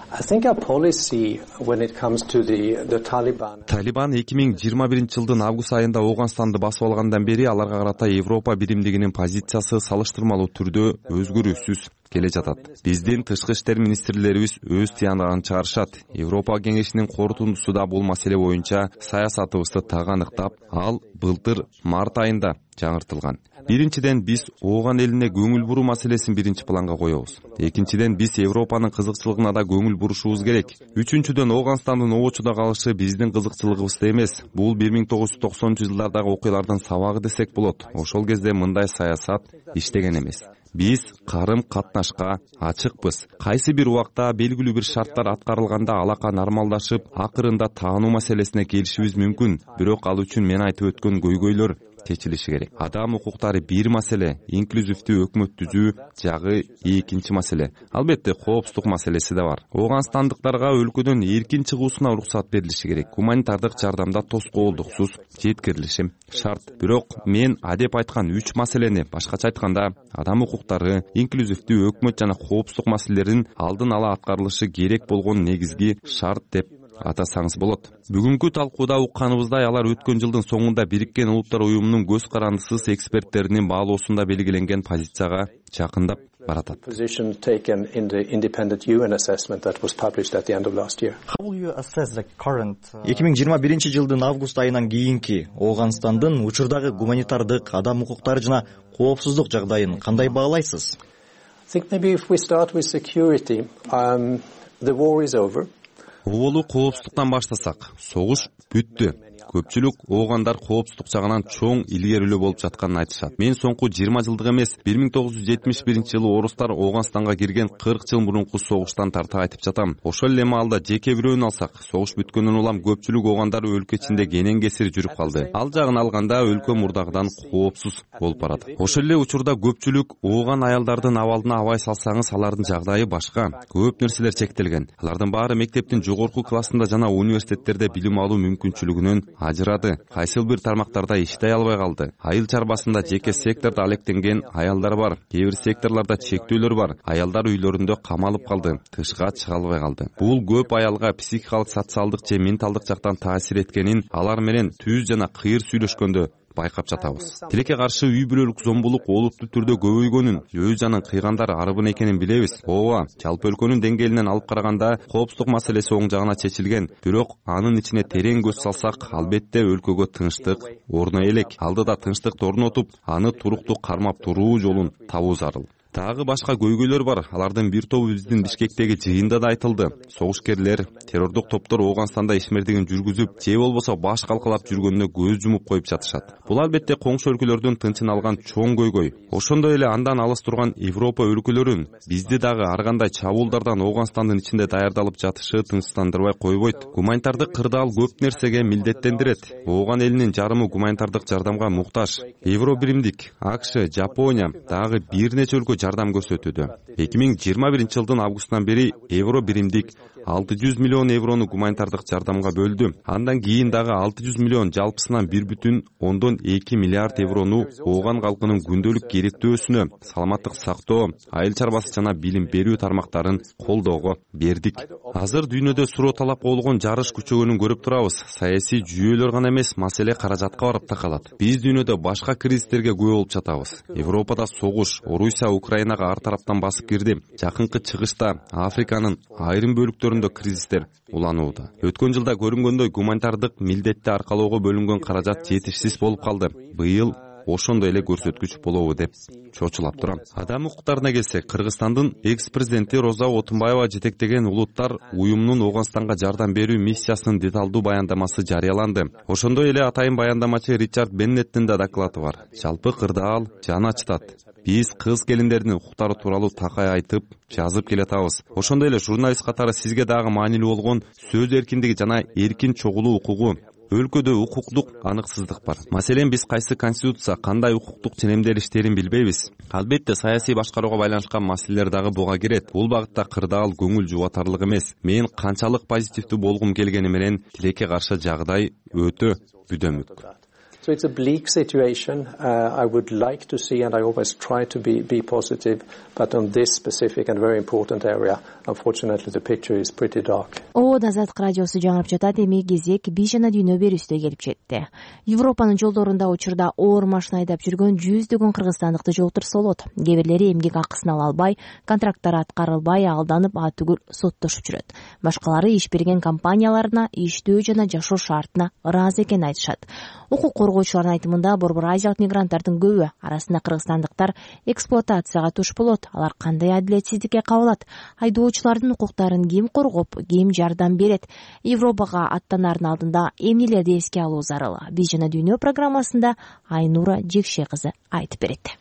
Талибан эки миң жыйырма биринчи жылдын август айында Ооганстанды басып алгандан бери аларга карата Европа биримдигинин позициясы салыштырмалуу түрдө өзгөрүүсүз келе жатат. Биздин тышкы иштер министрлерибиз өз тыянагын чыгарышат. Европа кеңешинин корутундусу да бул маселе боюнча саясатыбызды так аныктап, ал былтыр март айында жаңыртылган. Биринчиден биз Ооган элине көңүл буруу маселесин биринчи планга коебуз. Экинчиден биз Европанын кызыкчылыгына да көңүл бурушубуз керек. Үчүнчүдөн Ооганстандын обочуда калышы биздин кызыкчылыгыбызда эмес. Бул бир миң тогуз жүз токсонунчу жылдардагы окуялардын сабагы десек болот. Ошол кезде мындай саясат иштеген эмес. Биз карым катнашка ачыкпыз. Кайсы бир убакта белгилүү бир шарттар аткарылганда алака нормалдашып, акырында таануу маселесине келишибиз мүмкүн. Бирок ал үчүн мен айтып өткөн көйгөйлөр чечилиши керек. Адам укуктары бир маселе, инклюзивдүү өкмөт түзүү жагы экинчи маселе. Албетте, коопсуздук маселеси да бар. Ооганстандыктарга өлкөдөн эркин чыгуусуна уруксат берилиши керек. Гуманитардык жардамда тоскоолдуксуз жеткирилиши шарт. Бирок мен адеп айткан үч маселени, башкача айтканда, адам укуктары, инклюзивдүү өкмөт жана коопсуздук маселелеринин алдын ала аткарылышы керек болгон негизги шарт деп атасаңыз болот. Бүгүнкү талкууда укканыбыздай алар өткөн жылдын соңунда Бириккен Улуттар уюмунун көз карандысыз эксперттеринин баалоосунда белгиленген позицияга жакындап баратат. эки миң жыйырма биринчи жылдын август айынан кийинки Ооганстандын учурдагы гуманитардык, адам укуктары жана коопсуздук жагдайын кандай баалайсыз? Оболу коопсуздуктан баштасак, согуш бүттү. Көпчүлүк оогандар коопсуздук жагынан чоң илгерилөө болуп жатканын айтышат. Мен соңку жыйырма жылдык эмес, бир миң тогуз жүз жетимиш биринчи жылы орустар Ооганстанга кирген кырк жыл мурунку согуштан тарта айтып жатам. Ошол эле маалда жеке бирөөнү алсак, согуш бүткөндөн улам көпчүлүк оогандар өлкө ичинде кенен кесир жүрүп калды. Ал жагын алганда өлкө мурдагыдан коопсуз болуп барат. Ошол эле учурда көпчүлүк ооган аялдардын абалына абай салсаңыз, алардын жагдайы башка. Көп нерселер чектелген. Алардын баары мектептин жогорку классында жана университеттерде билим алуу мүмкүнчүлүгүнөн ажырады. Кайсыл бир тармактарда иштей албай калды. Айыл чарбасында жеке сектордо алектенген аялдар бар. Кээ бир секторлордо чектөөлөр бар. Аялдар үйлөрүндө камалып калды. Тышка чыга албай калды. Бул көп аялга психикалык, социалдык же менталдык жактан таасир эткенин алар менен түз жана кыйыр сүйлөшкөндө байкап жатабыз. Тилекке каршы үй бүлөлүк зомбулук олуттуу түрдө көбөйгөнүн, өз жанын кыйгандар арыбын экенин билебиз. Ооба, жалпы өлкөнүн деңгээлинен алып караганда коопсуздук маселеси оң жагына чечилген. Бирок анын ичине терең көз салсак, албетте өлкөгө тынчтык орной элек. Алдыда тынчтыкты орнотуп, аны туруктуу кармап туруу жолун табуу зарыл. Дагы башка көйгөйлөр бар. Алардын бир тобу биздин Бишкектеги жыйында да айтылды. Согушкерлер, террордук топтор Ооганстанда ишмердигин жүргүзүп, же болбосо баш калкалап жүргөнүнө көз жумуп коюп жатышат. Бул албетте коңшу өлкөлөрдүн тынчын алган чоң көйгөй. Ошондой эле андан алыс турган Европа өлкөлөрүн бизди дагы ар кандай чабуулдардан Ооганстандын ичинде даярдалып жатышы тынчтандырбай койбойт. Гуманитардык кырдаал көп нерсеге милдеттендирет. Ооган элинин жарымы гуманитардык жардамга муктаж. Евробиримдик, АКШ, Жапония дагы бир нече өлкө жардам көрсөтүүдө. эки миң жыйырма биринчи жылдын августунан бери Евро биримдик алты жүз миллион еврону гуманитардык жардамга бөлдү. Андан кийин дагы алты жүз миллион, жалпысынан бир бүтүн ондон эки миллиард еврону ооган калкынын күндөлүк керектөөсүнө, саламаттык сактоо, айыл чарбасы жана билим берүү тармактарын колдоого бердик. Азыр дүйнөдө суроо талап болгон жарыш күчөгөнүн көрүп турабыз. Саясий жүйөлөр гана эмес, маселе каражатка барып такалат. Биз дүйнөдө башка кризистерге күбө болуп жатабыз. Европада согуш, Орусия Украинага ар тараптан басып кирди. Жакынкы чыгышта Африканын айрым бөлүктөрүндө кризистер уланууда. Өткөн жылда көрүнгөндөй гуманитардык милдетти аркалоого бөлүнгөн каражат жетишсиз болуп калды. Быйыл ошондой эле көрсөткүч болобу деп чочулап турам. Адам укуктарына келсек, Кыргызстандын экс-президенти Роза Отунбаева жетектеген Улуттар уюмунун Ооганстанга жардам берүү миссиясынын деталдуу баяндамасы жарыяланды. Ошондой эле атайын баяндамачы Ричард Беннеттин да доклады бар. Жалпы кырдаал жан ачытат. Биз кыз келиндердин укуктары тууралуу такай айтып, жазып келатабыз. Ошондой эле журналист катары сизге дагы маанилүү болгон сөз эркиндиги жана эркин чогулуу укугу. Өлкөдө укуктук аныксыздык бар. Маселен, биз кайсы конституция, кандай укуктук ченемделиштерин билбейбиз. Албетте, саясий башкарууга байланышкан маселелер дагы буга кирет. Бул багытта кырдаал көңүл жубатарлык эмес. Мен канчалык позитивдүү болгум келгени менен тилекке каршы жагдай өтө бүдөмүк. So it's a bleak situation. Uh, I would like to see, and I always try to be, be positive, but on this specific and very important area, unfortunately, the picture is pretty dark. О, Азаттык радиосу жаңырып жатат. Эми кезек бий жана дүйнө берүүсүнө келип жетти. Европанын жолдорунда учурда оор машина айдап жүргөн жүздөгөн кыргызстандыкты жолтурса болот. Кээ бирлери эмгек акысын ала албай, контракттары аткарылбай, алданып, а түгүл соттошуп жүрөт. Башкалары иш берген компанияларына иштөө жана жашоо шартына ыраазы экенин айтышат. Укук коргоочулардын айтымында Борбор Азиялык мигранттардын көбү, арасында кыргызстандыктар, эксплуатацияга туш болот. Алар кандай адилетсиздикке кабылат? Айдоочулардын укуктарын ким коргоп, ким жардам берет? Европага аттанаардын алдында эмнелерди эске алуу зарыл? Биз жана дүйнө программасында Айнура Жекше кызы айтып берет.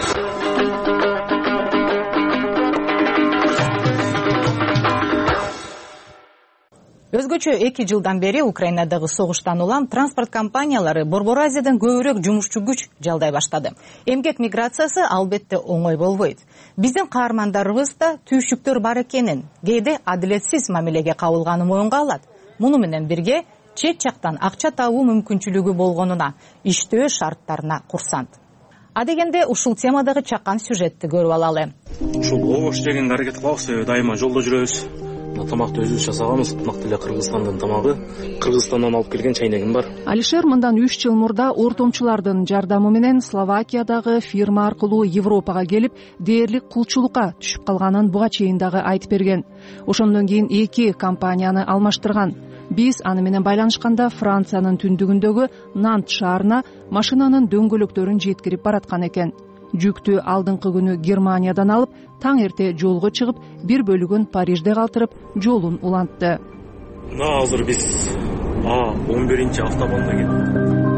Өзгөчө эки жылдан бери Украинадагы согуштан улам транспорт компаниялары Борбор Азиядан көбүрөөк жумушчу күч жалдай баштады. Эмгек миграциясы албетте оңой болбойт. Биздин каармандарыбыз да түйшүктөр бар экенин, кээде адилетсиз мамилеге кабылганын моюнга алат. Муну менен бирге чет жактан акча табуу мүмкүнчүлүгү болгонуна, иштөө шарттарына курсант. Адегенде ушул темадагы чакан сюжетти көрүп алалы. Ушул обош жегенге аракет кылабыз, дайыма жолдо жүрөбүз. Тамакты өзүбүз жасаганбыз. Ынак деле Кыргызстандын тамагы. Кыргызстандан алып келген чайнегим бар. Алишер мындан үч жыл мурда ортомчулардын жардамы менен Словакиядагы фирма аркылуу Европага келип, дээрлик кулчулукка түшүп калганын буга чейин дагы айтып берген. Ошондон кийин эки компанияны алмаштырган. Биз аны менен байланышканда Франциянын түндүгүндөгү Нант шаарына машинанын дөңгөлөктөрүн жеткирип бараткан экен. Жүктү алдыңкы күнү Германиядан алып, таң эрте жолго чыгып, бир бөлүгүн Парижде калтырып, жолун улантты. Мына азыр биз А он биринчи автобанда кеттик.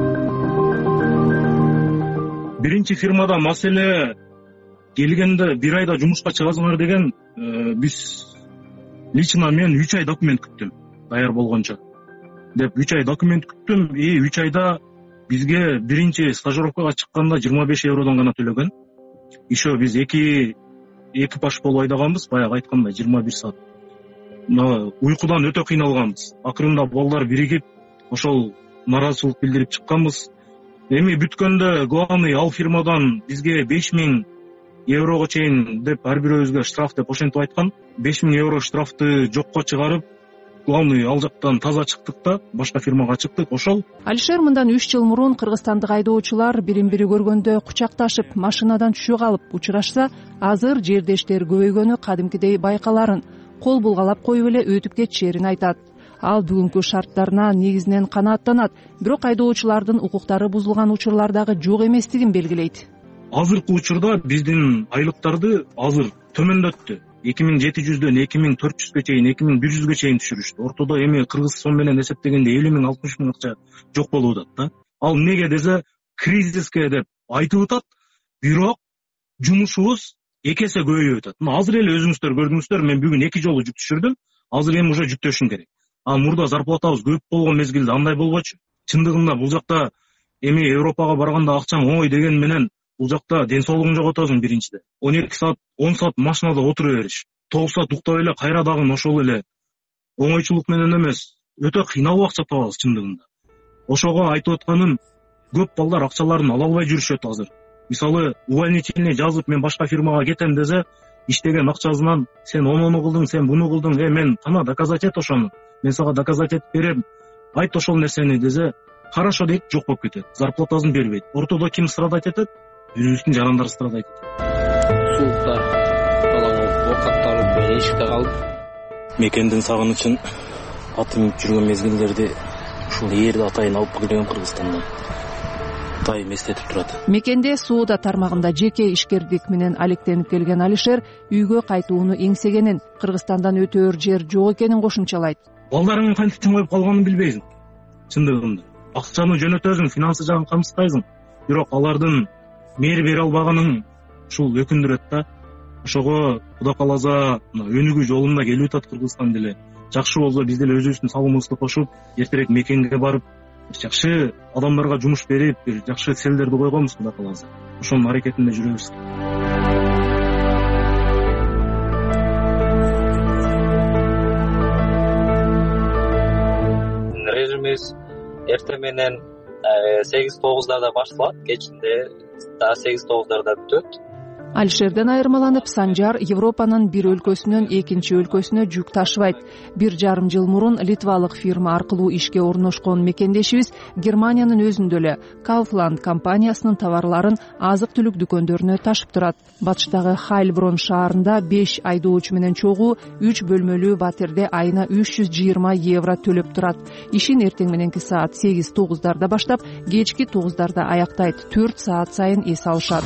Биринчи фирмада маселе келгенде бир айда жумушка чыгасыңар деген, биз лично мен үч ай документ күттүм, даяр болгончо. Деп үч ай документ күттүм, и үч айда бизге биринчи стажировкага чыкканда жыйырма беш евродон гана төлөгөн. Еще биз эки экипаж болуп айдаганбыз, баягы айткандай жыйырма бир саат. Мына уйкудан өтө кыйналганбыз. Акырында балдар биригип, ошол нааразычылык билдирип чыкканбыз. Эми бүткөндө главный ал фирмадан бизге беш миң еврого чейин деп ар бирөөбүзгө штраф деп ошентип айткан. беш миң евро штрафты жокко чыгарып, главный ал жактан таза чыктык да, башка фирмага чыктык. Ошол Алишер мындан үч жыл мурун кыргызстандык айдоочулар бирин-бири көргөндө кучакташып, машинадан түшө калып учурашса, азыр жердештер көбөйгөнү кадимкидей байкаларын, кол булгалап коюп эле өтүп кетишерин айтат. Ал бүгүнкү шарттарына негизинен канааттанат, бирок айдоочулардын укуктары бузулган учурлар дагы жок эместигин белгилейт. Азыркы учурда биздин айлыктарды азыр төмөндөттү. эки миң жети жүздөн эки миң төрт жүзгө чейин, эки миң бир жүзгө чейин түшүрүштү. Ортодо эми кыргыз сом менен эсептегенде элүү миң алтымыш миң акча жок болуп атат да. Ал эмнеге десе, кризиске деп айтып атат, бирок жумушубуз эки эсе көбөйүп атат. Азыр эле өзүңүздөр көрдүңүздөр, мен бүгүн эки жолу жүк түшүрдүм. Азыр эми уже жүктөшүм керек. А мурда зарплатабыз көп болгон мезгилде андай болбочу. Чындыгында бул жакта эми Европага барганда акчаң оңой деген менен бул жакта ден соолугуң жоготосуң биринчиде. он эки саат, он саат машинада отура бериш. тогуз саат уктап эле кайра дагы ошол эле оңойчулук менен эмес, өтө кыйналып акча табабыз чындыгында. Ошого айтып атканым, көп балдар акчаларын ала албай жүрүшөт азыр. Мисалы, увольнительный жазып мен башка фирмага кетем десе, иштеген акчасынан сен онону кылдың, сен буну кылдың, э мен кана доказать эт ошону. Мен сага доказать этип берем. Айт ошол нерсени десе, хорошо дейт, жок болуп кетет. Зарплатасын бербейт. Ортодо ким страдать этет? Бирибиздин жарандары страдать этет. Сулукта балаңыз окатталып, эшикте калып, мекендин сагынычын атып жүргөн мезгилдерди ушул ээрди атайын алып келген Кыргызстандан дайым эстетип турат. Мекенде соода тармагында жеке ишкердик менен алектенип келген Алишер үйгө кайтууну эңсегенин, Кыргызстандан өтөөр жер жок экенин кошумчалайт. Балдарыңды кантип чыңгайып калганын билбейсиң. Чындыгында акчаны жөнөтөсүң, финансы жагын камсыздайсың, бирок алардын мээри бере албаганың ушул өкүндүрөт да. Ошого Кудай кааласа өнүгүү жолунда келип атат Кыргызстан деле. Жакшы болсо биз деле өзүбүздүн салымыбызды кошуп, эртерээк мекенге барып, жакшы адамдарга жумуш берип, жакшы целдерди койгонбуз Кудай кааласа. Ошонун аракетинде жүрөбүз. Режимибиз эртең менен сегиз тогуздарда башталат, кечинде да сегиз тогуздарда бүтөт. Алишерден айырмаланып, Санжар Европанын бир өлкөсүнөн экинчи өлкөсүнө жүк ташыбайт. Бир жарым жыл мурун литвалык фирма аркылуу ишке орношкон мекендешибиз Германиянын өзүндө эле Kaufland компаниясынын товарларын азык-түлүк дүкөндөрүнө ташып турат. Батыштагы Хайлброн шаарында беш айдоочу менен чогуу үч бөлмөлүү батирде айына үч жүз жыйырма евро төлөп турат. Ишин эртең мененки саат сегиз тогуздарда баштап, кечки тогуздарда аяктайт. төрт саат сайын эс алышат.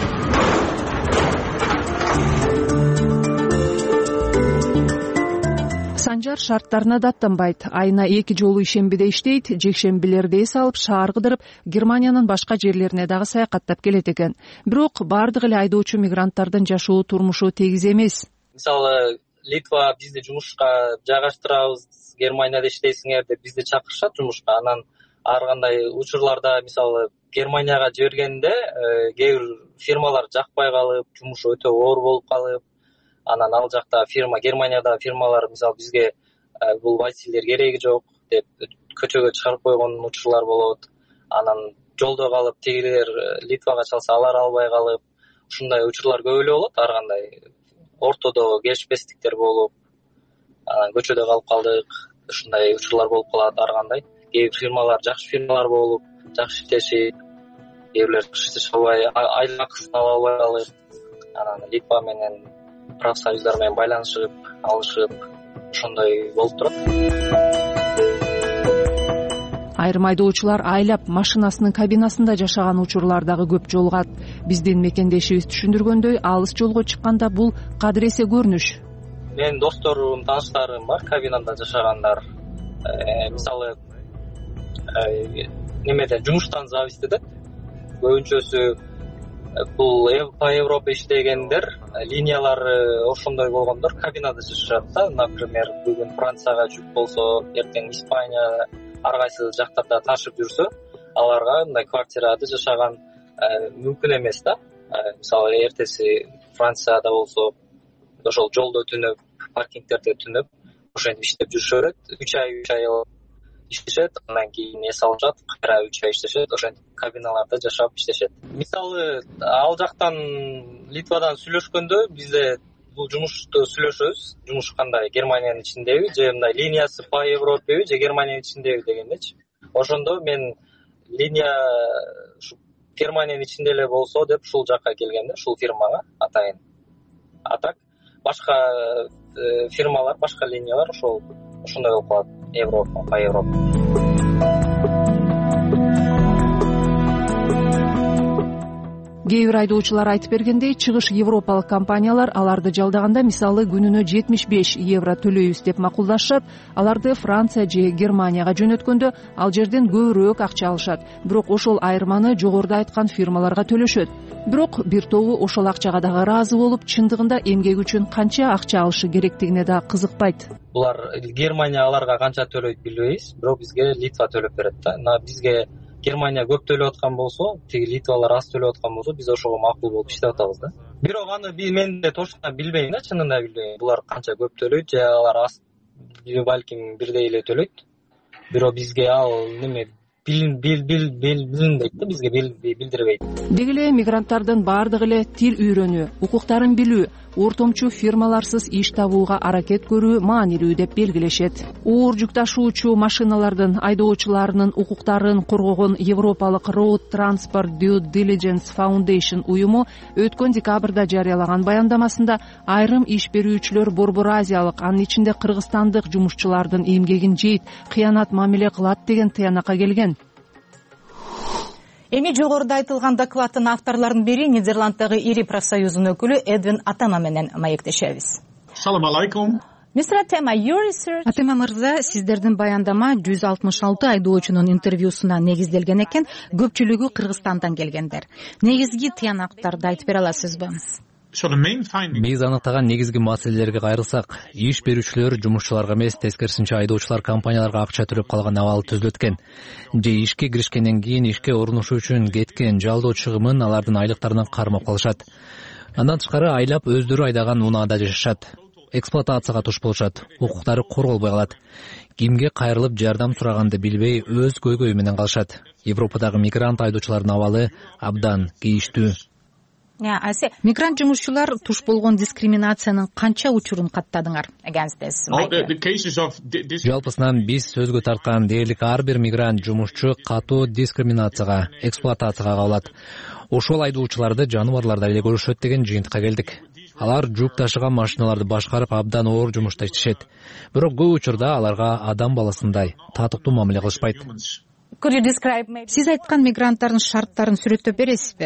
Санжар шарттарына даттанбайт. Айына эки жолу ишембиде иштейт, жекшембилерде эс алып, шаар кыдырып, Германиянын башка жерлерине дагы саякаттап келет экен. Бирок бардык эле айдоочу мигранттардын жашоо турмушу тегиз эмес. Мисалы, Литва бизди жумушка жайгаштырабыз, Германияда иштейсиңер деп бизди чакырышат жумушка. Анан ар кандай учурларда, мисалы, Германияга жибергенде кээ бир фирмалар жакпай калып, жумуш өтө оор болуп калып, анан ал жакта фирма, Германияда фирмалар мисалы бизге бул водительдер кереги жок деп көчөгө чыгарып койгон учурлар болот. Анан жолдо калып, тегилер Литвага чалса алар албай калып, ушундай учурлар көп эле болот. Ар кандай ортодо келишпестиктер болуп, анан көчөдө калып калдык. Ушундай учурлар болуп калат ар кандай. Кээ бир фирмалар жакшы фирмалар болуп, жакшы иштеши, кээ бирлер иштеше албай, айлык акысын ала албай калып, анан Литва менен профсоюздар менен байланышып, алышып, ошондой болуп турат. Айрым айдоочулар айлап машинасынын кабинасында жашаган учурлар дагы көп жолугат. Биздин мекендешибиз түшүндүргөндөй, алыс жолго чыкканда бул кадыресе көрүнүш. Менин досторум, тааныштарым бар кабинада жашагандар. Мисалы, немеден жумуштан зависит этет. Көбүнчөсү бул по Европа иштегендер, линиялары ошондой болгондор кабинада жашашат да. Например, бүгүн Францияга жүк болсо, эртең Испания, ар кайсы жактарда ташып жүрсө, аларга мындай квартирада жашаган мүмкүн эмес да. Мисалы, эртеси Францияда болсо, ошол жолдо түнөп, паркингтерде түнөп, ошентип иштеп жүрүшө берет. үч ай, үч ай иштешет, андан кийин эс алышат, кайра үч ай иштешет, ошентип кабиналарда жашап иштешет. Мисалы, ал жактан Литвадан сүйлөшкөндө бизде бул жумушту сүйлөшөбүз. Жумуш кандай, Германиянын ичиндеби, же мындай линиясы по Европеби, же Германиянын ичиндеби дегендечи. Ошондо мен линия Германиянын ичинде эле болсо деп ушул жакка келгенде, ушул фирмага атайын. А так башка фирмалар, башка линиялар ошол ошондой болуп калат. Европа, по Европа. Кээ бир айдоочулар айтып бергендей, чыгыш европалык компаниялар аларды жалдаганда мисалы күнүнө жетимиш беш евро төлөйбүз деп макулдашат. Аларды Франция же Германияга жөнөткөндө ал жерден көбүрөөк акча алышат. Бирок ошол айырманы жогоруда айткан фирмаларга төлөшөт. Бирок бир тобу ошол акчага дагы ыраазы болуп, чындыгында эмгек үчүн канча акча алышы керектигине да кызыкпайт. Булар Германия аларга канча төлөйт билбейбиз, бирок бизге Литва төлөп берет да. Бизге Германия көп төлөп аткан болсо, тиги Литвалар аз төлөп аткан болсо, биз ошого макул болуп иштеп атабыз да. Бирок аны мен да точно билбейм да, чынында билбейм. Булар канча көп төлөйт же алар аз, балким бирдей эле төлөйт. Бирок бизге ал неме бил бил бил билинбейт да, бизге билдирбейт. Деги эле мигранттардын бардыгы эле тил үйрөнүү, укуктарын билүү, ортомчу фирмаларсыз иш табууга аракет көрүү маанилүү деп белгилешет. Оор жүк ташуучу машиналардын айдоочуларынын укуктарын коргогон Европалык Road Transport Due Diligence Foundation уюму өткөн декабрда жарыялаган баяндамасында айрым иш берүүчүлөр Борбор Азиялык, анын ичинде кыргызстандык жумушчулардын эмгегин жейт, кыянат мамиле кылат деген тыянакка келген. Эми жогоруда айтылган докладдын авторлорунун бири Нидерланддагы ири профсоюзунун өкүлү Эдвин Атема менен маектешебиз. Салам алейкум. мистер Атема, your research... Атема мырза, сиздердин баяндама жүз алтымыш алты айдоочунун интервьюсуна негизделген экен, көпчүлүгү Кыргызстандан келгендер. Негизги тыянактарды айтып бере аласызбы? Биз аныктаган негизги маселелерге кайрылсак, иш берүүчүлөр жумушчуларга эмес, тескерисинче айдоочулар компанияларга акча төлөп калган абал түзүлөт экен. Же ишке киришкенден кийин ишке орношуу үчүн кеткен жалдоо чыгымын алардын айлыктарынан кармап калышат. Андан тышкары айлап өздөрү айдаган унаада жашашат. эксплуатацияга туш болушат, укуктары корголбой калат. Кимге кайрылып жардам сураганды билбей өз көйгөйү менен калышат. Европадагы мигрант айдоочулардын абалы абдан кейиштүү. Мигрант жумушчулар туш болгон дискриминациянын канча учурун каттадыңар? Жалпысынан биз сөзгө тарткан дээрлик ар бир мигрант жумушчу катуу дискриминацияга, эксплуатацияга кабылат. Ошол айдоочуларды жаныбарлардай эле көрүшөт деген жыйынтыкка келдик. Алар жүк ташыган машиналарды башкарып абдан оор жумушта иштешет. Бирок көп учурда аларга адам баласындай татыктуу мамиле кылышпайт. Сиз айткан мигранттардын шарттарын сүрөттөп бересизби?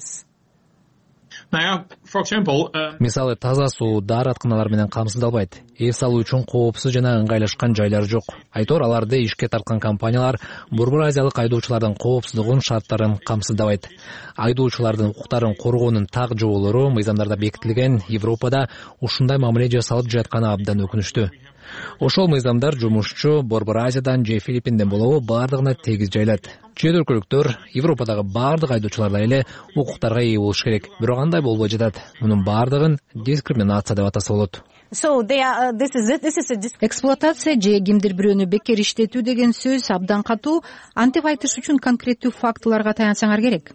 Мисалы, таза суу, дааратканалар менен камсыздалбайт. Эс алуу үчүн коопсуз жана ыңгайлашкан жайлар жок. Айтор, аларды ишке тарткан компаниялар Борбор Азиялык айдоочулардын коопсуздугун шарттарын камсыздабайт. Айдоочулардын укуктарын коргоонун так жоболору мыйзамдарда бекитилген. Европада ушундай мамиле жасалып жатканы абдан өкүнүчтүү. Ошол мыйзамдар жумушчу Борбор Азиядан же Филиппинден болобу бардыгына тегиз жайлат. Чет өлкөлүктөр Европадагы бардык айдоочулардай эле укуктарга ээ болуш керек. Бирок андай болбой жатат. Мунун бардыгын дискриминация деп атаса болот. Эксплуатация же кимдир бирөөнү бекер иштетүү деген сөз абдан катуу. Антип айтыш үчүн конкреттүү фактыларга таянсаңар керек.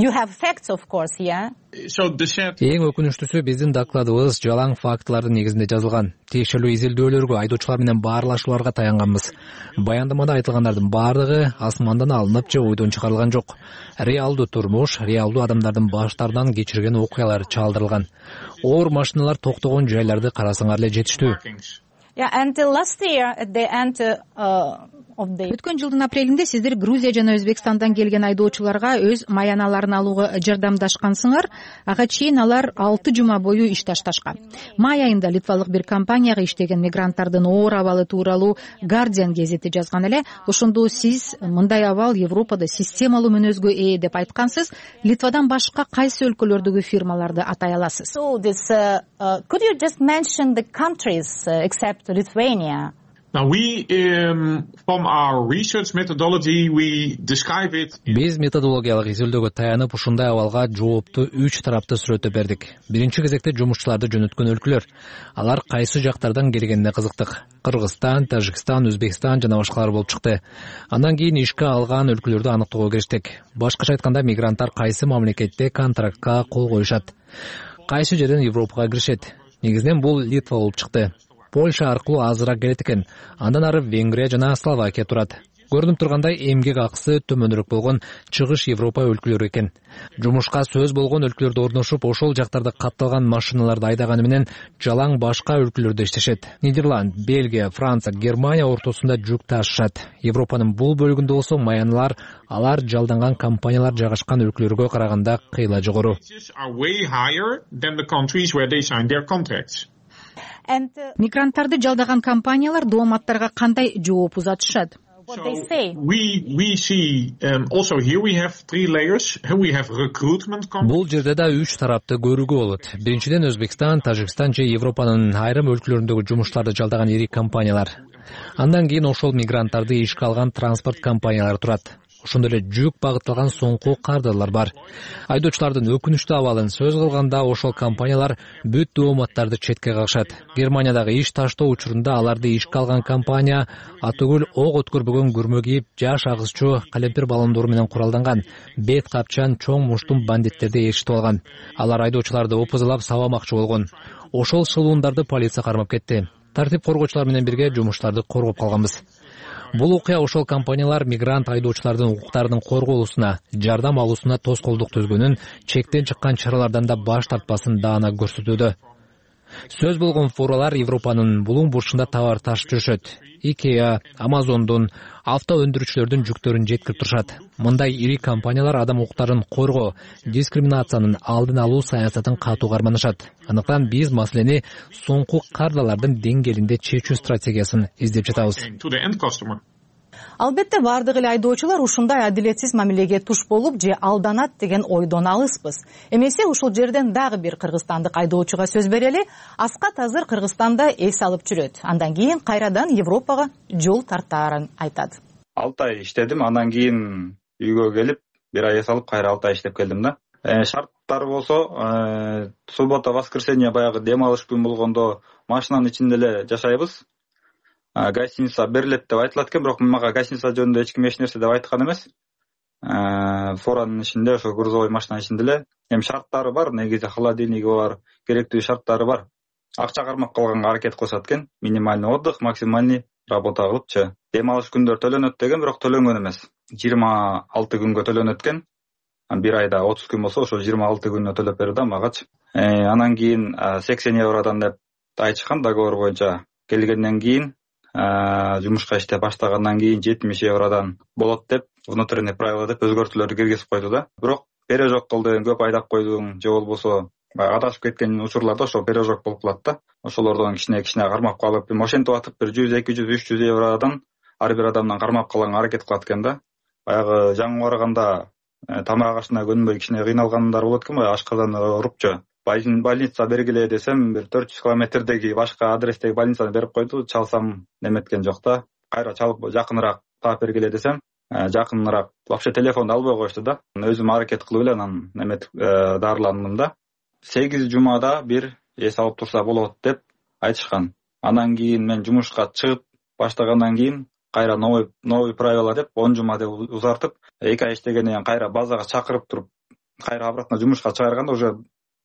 Эң өкүнүчтүүсү биздин докладыбыз жалаң фактылардын негизинде жазылган. Текшерүү изилдөөлөргө, айдоочулар менен баарлашууларга таянганбыз. Баяндамада айтылгандардын бардыгы асмандан алынып же ойдон чыгарылган жок. Реалдуу турмуш, реалдуу адамдардын баштарынан кечирген окуялар чалдырылган. Оор машиналар токтогон жайларды карасаңар эле жетиштүү. Өткөн жылдын апрелинде сиздер Грузия жана Өзбекстандан келген айдоочуларга өз маяналарын алууга жардамдашкансыңар. Ага чейин алар алты жума бою иш ташташкан. Май айында литвалык бир компанияга иштеген мигранттардын оор абалы тууралуу Guardian гезити жазган эле. Ошондо сиз мындай абал Европада системалуу мүнөзгө ээ деп айткансыз. Литвадан башка кайсы өлкөлөрдөгү фирмаларды атай аласыз? Now we, um, from our research methodology, we describe it. Биз методологиялык изилдөөгө таянып ушундай абалга жоопту үч тарапты сүрөттөп бердик. Биринчи кезекте жумушчуларды жөнөткөн өлкөлөр. Алар кайсы жактардан келгенине кызыктык. Кыргызстан, Тажикстан, Өзбекстан жана башкалар болуп чыкты. Андан кийин ишке алган өлкөлөрдү аныктоого кириштик. Башкача айтканда, мигранттар кайсы мамлекетте контрактка кол коюшат, кайсы жерден Европага киришет. Негизинен бул Литва болуп чыкты. Польша аркылуу азыраак келет экен. Андан ары Венгрия жана Словакия турат. Көрүнүп тургандай, эмгек акысы төмөнүрөөк болгон чыгыш Европа өлкөлөрү экен. Жумушка сөз болгон өлкөлөрдө орношуп, ошол жактарда катталган машиналарды айдаганы менен жалаң башка өлкөлөрдө иштешет. Нидерланд, Бельгия, Франция, Германия ортосунда жүк ташышат. Европанын бул бөлүгүндө болсо маяналар, алар жалданган компаниялар жайгашкан өлкөлөргө караганда кыйла жогору. Мигранттарды жалдаган компаниялар дооматтарга кандай жооп узатышат? Бул жерде да үч тарапты көрүүгө болот. Биринчиден, Өзбекстан, Тажикстан же Европанын айрым өлкөлөрүндөгү жумуштарды жалдаган ири компаниялар. Андан кийин ошол мигранттарды ишке алган транспорт компаниялары турат. Ошондой эле жүк багытталган соңку кардарлар бар. Айдоочулардын өкүнүчтүү абалын сөз кылганда, ошол компаниялар бүт дооматтарды четке кагышат. Германиядагы иш таштоо учурунда аларды ишке алган компания атөгүл ок өткөрбөгөн күрмө кийип, жаш агызчу калемпир баллондору менен куралданган бет капчан чоң муштум бандиттерди ээрчитип алган. Алар айдоочуларды опузалап сабамакчы болгон. Ошол шылуундарды полиция кармап кетти. Тартип коргоочулар менен бирге жумуштарды коргоп калганбыз. Бул окуя ошол компаниялар мигрант айдоочулардын укуктарынын корголуусуна, жардам алуусуна тоскоолдук түзгөнүн, чектен чыккан чаралардан да баш тартпасын даана көрсөтүүдө. Сөз болгон фуралар Европанын булуң бурчунда товар ташып жүрүшөт. Ikea, Amazondун, авто өндүрүүчүлөрдүн жүктөрүн жеткирип турушат. Мындай ири компаниялар адам укуктарын коргоо, дискриминациянын алдын алуу саясатын катуу карманышат. Андыктан биз маселени соңку кардалардын деңгээлинде чечүү стратегиясын издеп жатабыз. Албетте, бардык эле айдоочулар ушундай адилетсиз мамилеге туш болуп же алданат деген ойдон алыспыз. Эмесе ушул жерден дагы бир кыргызстандык айдоочуга сөз берели. Аскат азыр Кыргызстанда эс алып жүрөт. Андан кийин кайрадан Европага жол тартаарын айтат. алты ай иштедим, андан кийин үйгө келип, бир ай эс алып кайра алты ай иштеп келдим да. Шарттар болсо, суббота, воскресенье баягы дем алыш күн болгондо машинанын ичинде эле жашайбыз. Гостиница берилет деп айтылат экен, бирок мага гостиница жөнүндө эч ким эч нерсе деп айткан эмес. Форанын ичинде, ошо грузовой машинанын ичинде эле. Эми шарттары бар, негизи холодильниги бар, керектүү шарттары бар. Акча кармап калганга аракет кылышат экен. Минимальный отдых, максимальный работа кылыпчы. Дем алыш күндөр төлөнөт деген, бирок төлөнгөн эмес. жыйырма алты күнгө төлөнөт экен. Бир айда отуз күн болсо, ошо жыйырма алты күнүнө төлөп берди да магачы. Анан кийин сексен евродон деп айтышкан договор боюнча. Келгенден кийин жумушка иштеп баштагандан кийин жетимиш евродон болот деп внутренний правила деп өзгөртүүлөрдү киргизип койду да. Бирок пережок кылдың, көп айдап койдуң, же болбосо адашып кеткен учурларда ошо пережок болуп калат да. Ошолордон кичине-кичине кармап калып, ошентип атып бир жүз, эки жүз, үч жүз евродон ар бир адамдан кармап калганга аракет кылат экен да. Баягы жаңы барганда тамак ашына көнбөй кичине кыйналгандар болот экен, ашказан урупчу. Больница бергиле десем, бир төрт жүз километрдеги башка адрестеги больницаны берип койду, чалсам неметкен жок да. Кайра чалып жакыныраак таап бергиле десем, жакыныраак вообще телефонду албай коюшту да. Өзүм аракет кылып эле анан неметип дарыландым да. сегиз жумада бир эс алып турса болот деп айтышкан. Анан кийин мен жумушка чыгып баштагандан кийин кайра новый новый правила деп он жума деп узартып, эки ай иштегенден кийин кайра базага чакырып туруп, кайра обратно жумушка чыгарганда уже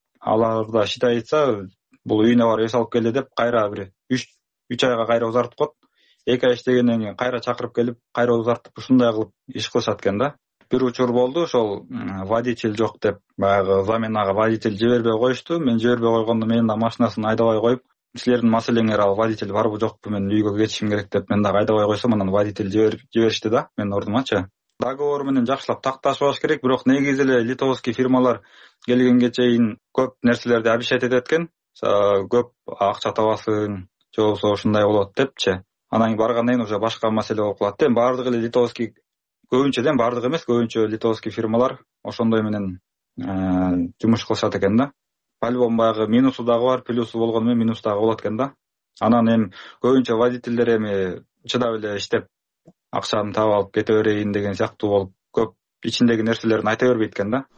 аларда считается, бул үйүнө барып эс алып келди деп кайра бир үч айга кайра узартып коет. эки ай иштегенден кийин кайра чакырып келип, кайра узартып ушундай кылып иш кылышат экен да. Бир учур болду, ошол водитель жок деп, баягы заменага водитель жибербей коюшту. Мен жибербей койгондо менин да машинасын айдабай коюп, силердин маселеңер ал водитель барбы жокпу, мен үйгө кетишим керек деп мен дагы айдабай койсом, анан водитель жиберишти да менин ордумачы. Договор менен жакшылап такташыбаш керек, бирок негизи эле литовский фирмалар келгенге чейин көп нерселерди обещать этет экен. Көп акча табасың, же болбосо ушундай болот депчи. Анан баргандан кийин уже башка маселе болуп калат. Эми баардыгы эле литовский, көбүнчөдөн баардыгы эмес, көбүнчө литовский фирмалар ошондой менен жумуш кылышат экен да. По-любому баягы минусу дагы бар, плюсу болгону менен минус дагы болот экен да. Анан эми көбүнчө водительдер эми чыдап эле иштеп акчамды таап алып кете берейин деген сыяктуу болуп, көп ичиндеги нерселерин айта бербейт экен да.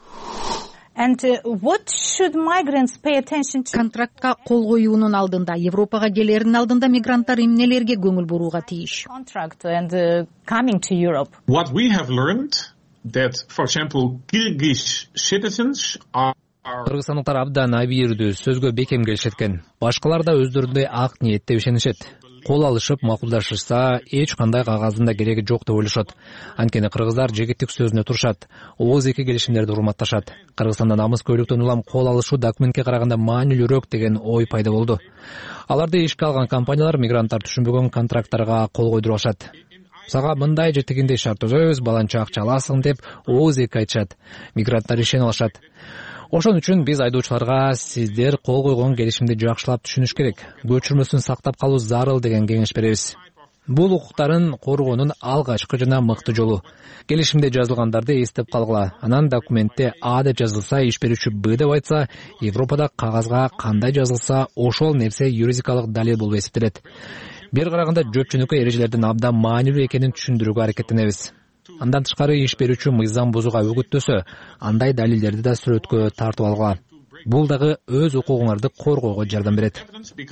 And uh, what should migrants pay attention to? Контрактка кол коюунун алдында, Европага келердин алдында мигранттар эмнелерге көңүл бурууга тийиш? Contract and uh, coming to Europe. What we have learned that, for example, Kyrgyz citizens are Кыргызстандыктар абдан абийирдүү, сөзгө бекем келишет экен. Башкалар да өздөрүндөй ак ниетте ишенишет. Кол алышып, макулдашышса, эч кандай кагаздын да кереги жок деп ойлошот. Анткени кыргыздар жигиттик сөзүнө турушат, ооз эки келишимдерди урматташат. Кыргызстанда намыс көйлөктөн улам кол алышуу документке караганда маанилүүрөөк деген ой пайда болду. Аларды ишке алган компаниялар мигранттар түшүнбөгөн контракттарга кол койдуруп алышат. Сага мындай же тигиндей шарт түзөбүз, баланча акча аласың деп ооз эки айтышат. Мигранттар ишене алышат. Ошон үчүн биз айдоочуларга сиздер кол койгон келишимди жакшылап түшүнүш керек, көчүрмөсүн сактап калуу зарыл деген кеңеш беребиз. Бул укуктарын коргоонун алгачкы жана мыкты жолу. Келишимде жазылгандарды эстеп калгыла. Анан документте А деп жазылса, иш берүүчү Б деп айтса, Европада кагазга кандай жазылса, ошол нерсе юридикалык далил болуп эсептелет. Бир караганда жөпчөнүккө эрежелердин абдан маанилүү экенин түшүндүрүүгө аракеттенебиз. Андан тышкары иш берүүчү мыйзам бузууга үгүттөсө, андай далилдерди да сүрөткө тартып алгыла. Бул дагы өз укугуңарды коргоого жардам берет.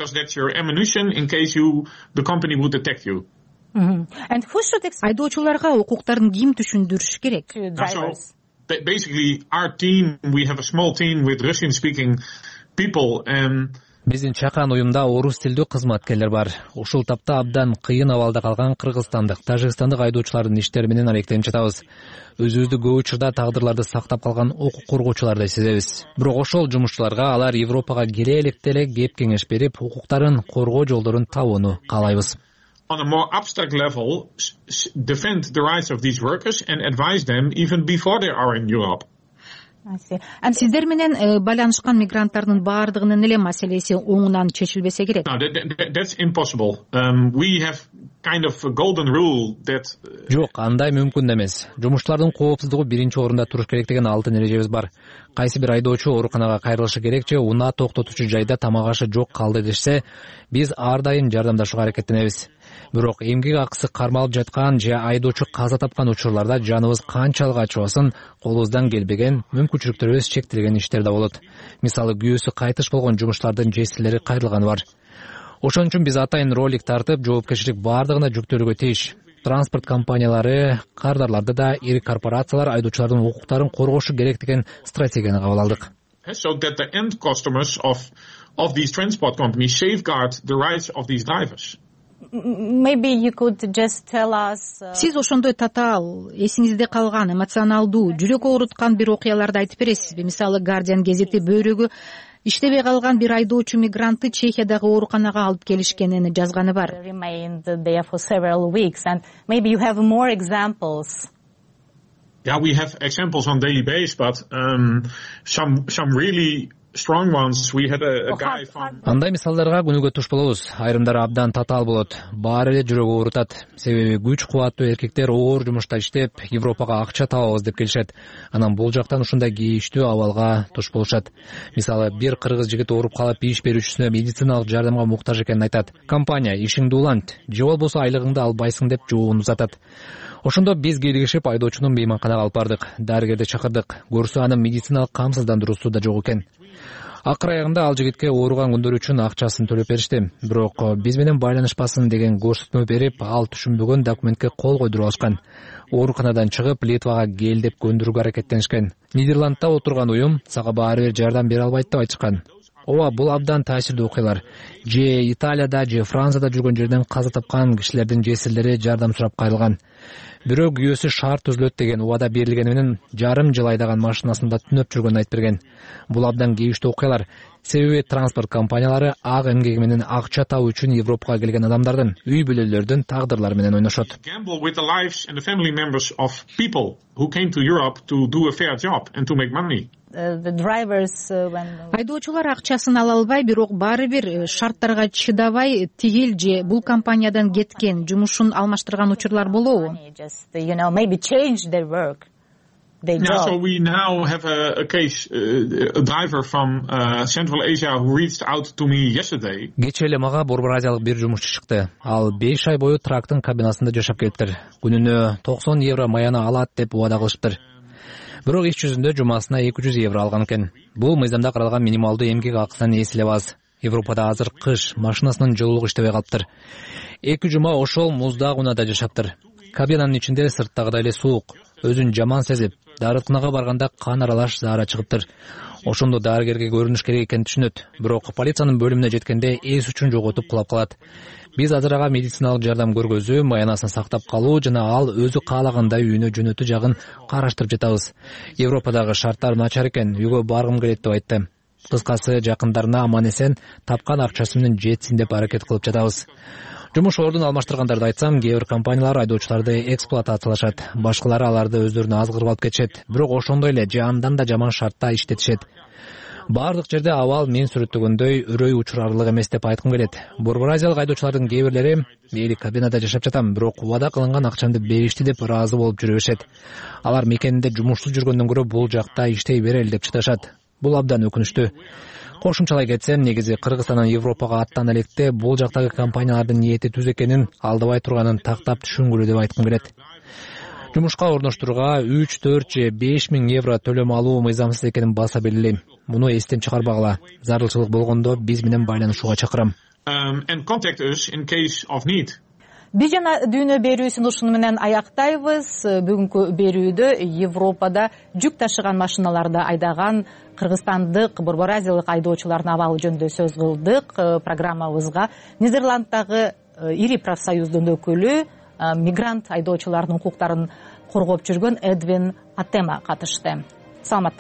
Айдоочуларга укуктарын ким түшүндүрүш керек? Basically, our team, we have a small team with Russian-speaking people, and Биздин чакан уюмда орус тилдүү кызматкерлер бар. Ушул тапта абдан кыйын абалда калган кыргызстандык, тажикстандык айдоочулардын иштери менен алектенип жатабыз. Өзүбүздү көп учурда тагдырларды сактап калган укук коргоочулардай сезебиз. Бирок ошол жумушчуларга алар Европага келе электе эле кеп кеңеш берип, укуктарын коргоо жолдорун табууну каалайбыз. On a more abstract level, defend the rights of these workers and advise them even before they are in Europe. Сиздер менен байланышкан мигранттардын баардыгынын эле маселеси оңунан чечилбесе керек. No, that, that's impossible. Um, we have kind of a golden rule that Жок, андай мүмкүн эмес. Жумушчулардын коопсуздугу биринчи орунда туруш керек деген алтын эрежебиз бар. Кайсы бир айдоочу ооруканага кайрылышы керек же унаа токтотуучу жайда тамак ашы жок калды дешсе, биз ар дайым жардамдашууга аракеттенебиз. Бирок эмгек акысы кармалып жаткан же айдоочу каза тапкан учурларда жаныбыз канчалык ачыбасын, колубуздан келбеген, мүмкүнчүлүктөрүбүз чектелген иштер да болот. Мисалы, күйөөсү кайтыш болгон жумуштардын жесирлери кайрылганы бар. Ошон үчүн биз атайын ролик тартып, жоопкерчилик баардыгына жүктөлүүгө тийиш. Транспорт компаниялары, кардарларды да ири корпорациялар айдоочулардын укуктарын коргошу керек деген стратегияны кабыл алдык. So that the end customers of of these transport companies safeguard the rights of these drivers. Maybe you could just tell us. Сиз ошондой татаал, эсиңизде калган, эмоционалдуу, жүрөк ооруткан бир окуяларды айтып бересизби? Мисалы, Guardian гезити бөйрөгү иштебей калган бир айдоочу мигрантты Чехиядагы ооруканага алып келишкенин жазганы бар. Maybe you have more examples. Yeah, we have examples on daily basis, but um, some some really strong ones. We had a, a guy from. Андай мисалдарга күнүгө туш болобуз. Айрымдары абдан татаал болот. Баары эле жүрөгү оорутат. Себеби күч кубаттуу эркектер оор жумушта иштеп, Европага акча табабыз деп келишет. Анан бул жактан ушундай кейиштүү абалга туш болушат. Мисалы, бир кыргыз жигит ооруп калып, иш берүүчүсүнө медициналык жардамга муктаж экенин айтат. Компания ишиңди улант, же болбосо айлыгыңды албайсың деп жообун узатат. Ошондо биз кийлигишип айдоочунун мейманканага алып бардык. Дарыгерди чакырдык. Көрсө анын медициналык камсыздандыруусу да жок экен. Акыр аягында ал жигитке ооруган күндөрү үчүн акчасын төлөп беришти. Бирок биз менен байланышпасын деген көрсөтмө берип, ал түшүнбөгөн документке кол койдуруп алышкан. Ооруканадан чыгып, Литвага кел деп көндүрүүгө аракеттенишкен. Нидерландта отурган уюм сага баары бир жардам бере албайт деп айтышкан. Ооба, бул абдан таасирдүү окуялар. Же Италияда, же Францияда жүргөн жерден каза тапкан кишилердин жесирлери жардам сурап кайрылган. Бирөө күйөөсү шаар түзүлөт деген убада берилгени менен жарым жыл айдаган машинасында түнөп жүргөнүн айтып берген. Бул абдан кейиштүү окуялар. Себеби транспорт компаниялары ак эмгеги менен акча табуу үчүн Европага келген адамдардын, үй бүлөлөрдүн тагдырлары менен ойношот. Gamble with the lives and the family members of people who came to Europe to do a fair job and to make money. Айдоочулар акчасын ала албай, бирок баары бир шарттарга чыдабай тигил же бул компаниядан кеткен, жумушун алмаштырган учурлар болобу? Yeah, so we now have a, a case, uh, a driver from uh, Central Asia who reached out to me yesterday. Кечээ эле мага Борбор Азиялык бир жумушчу чыкты. Ал беш ай бою трактын кабинасында жашап келиптир. Күнүнө токсон евро маяна алат деп убада кылышыптыр. Бирок иш жүзүндө жумасына эки жүз евро алган экен. Бул мыйзамда каралган минималдуу эмгек акысынан эс эле аз. Европада азыр кыш, машинасынын жылуулугу иштебей калыптыр. Эки жума ошол муздак унаада жашаптыр. Кабинанын ичинде сырттагыдай эле суук. Өзүн жаман сезип, дарыканага барганда кан аралаш заара чыгыптыр. Ошондо дарыгерге көрүнүш керек экенин түшүнөт. Бирок полициянын бөлүмүнө жеткенде эс үчүн жоготуп кулап калат. Биз азыр ага медициналык жардам көргөзүү, маянасын сактап калуу жана ал өзү каалагандай үйүнө жөнөтүү жагын караштырып жатабыз. Европадагы шарттар начар экен, үйгө баргым келет деп айтты. Кыскасы, жакындарына аман эсен тапкан акчасы менен жетсин деп аракет кылып жатабыз. Жумуш ордун алмаштыргандарды айтсам, кээ бир компаниялар айдоочуларды эксплуатациялашат, башкалары аларды өздөрүнө азгырып алып кетишет. Бирок ошондой эле же андан да жаман шартта иштетишет. Бардык жерде абал мен сүрөттөгөндөй өрөй учурарлык эмес деп айткым келет. Борбор Азиялык айдоочулардын кээ бирлери эли кабинада жашап жатам, бирок убада кылынган акчамды беришти деп ыраазы болуп жүрө беришет. Алар мекенинде жумушсуз жүргөндөн көрө бул жакта иштей берели деп чыдашат. Бул абдан өкүнүчтүү. Кошумчалай кетсем, негизи Кыргызстандан Европага аттан электе бул жактагы компаниялардын ниети түз экенин, алдабай турганын тактап түшүнгүлө деп айткым келет. Жумушка орноштурууга үч, төрт же беш миң евро төлөм алуу мыйзамсыз экенин баса белгилейм. Муну эстен чыгарбагыла. Зарылчылык болгондо биз менен байланышууга чакырам. And contact us in case of need. Биз жана дүйнө берүүсүн ушуну менен аяктайбыз. Бүгүнкү берүүдө Европада жүк ташыган машиналарды айдаган кыргызстандык Борбор Азиялык айдоочулардын абалы жөнүндө сөз кылдык. Программабызга Нидерланддагы ири профсоюздун өкүлү, мигрант айдоочулардын укуктарын коргоп жүргөн Эдвин Атема катышты. Саламатта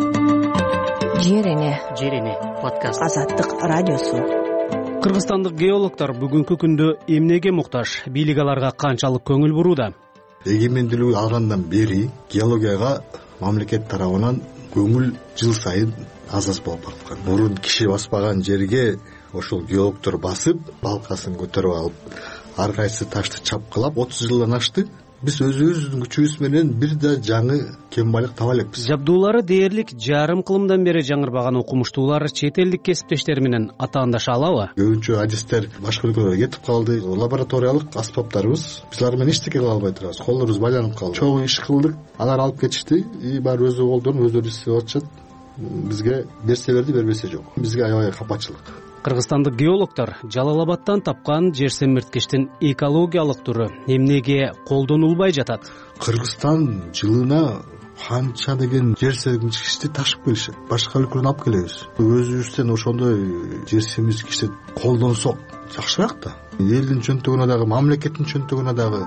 калыңыз. Жер эне. Жер эне подкаст. Азаттык радиосу. Кыргызстандык геологдор бүгүнкү күндө эмнеге муктаж? Бийлик аларга канчалык көңүл бурууда? Эгемендүүлүк алгандан бери геологияга мамлекет тарабынан көңүл жыл сайын аз аз болуп бараткан. Мурун киши баспаган жерге ошол геологдор басып, балкасын көтөрүп алып, ар кайсы ташты чапкылап отуз жылдан ашты. Биз өзүбүздүн күчүбүз менен бир да жаңы кем байлык таба элекпиз. Жабдуулары дээрлик жарым кылымдан бери жаңырбаган окумуштуулар чет элдик кесиптештери менен атаандаша алабы? Көбүнчө адистер башка өлкөлөргө кетип калды. Лабораториялык аспаптарыбыз биз алар менен эчтеке кыла албай турабыз. Колдорубуз байланып калды. Чогуу иш кылдык, алар алып кетишти. И баары өзү колдонуп, өздөрү иштеп атышат. Бизге берсе берди, бербесе жок. Бизге аябай капачылык. кыргызстандык геологдор Жалал Абадтан тапкан жер семирткичтин экологиялык түрү эмнеге колдонулбай жатат? Кыргызстан жылына канча деген жер семирткичти ташып келишет, башка өлкөдөн алып келебиз. Өзүбүздөн ошондой жер семирткичти колдонсок жакшыраак да. Элдин чөнтөгүнө дагы, мамлекеттин чөнтөгүнө дагы.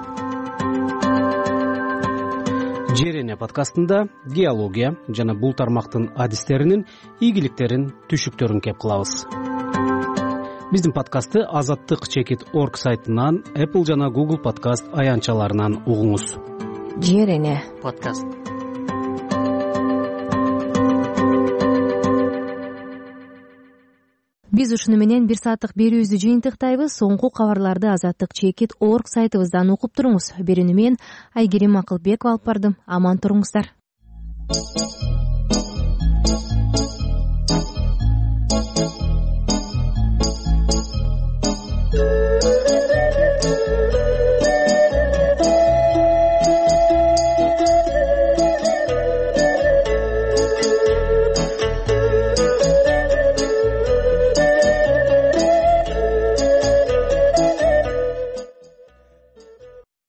Жер эне подкастында геология жана бул тармактын адистеринин ийгиликтерин, түшүктөрүн кеп кылабыз. Биздин подкастты азаттык чекит точка орг сайтынан, Apple жана Google подкаст аянтчаларынан угуңуз. Жер эне подкаст. Биз ушуну менен бир сааттык берүүбүздү жыйынтыктайбыз. Соңку кабарларды азаттык чекит точка орг сайтыбыздан окуп туруңуз. Берүүнү мен Айгерим Акылбекова алып бардым. Аман туруңуздар.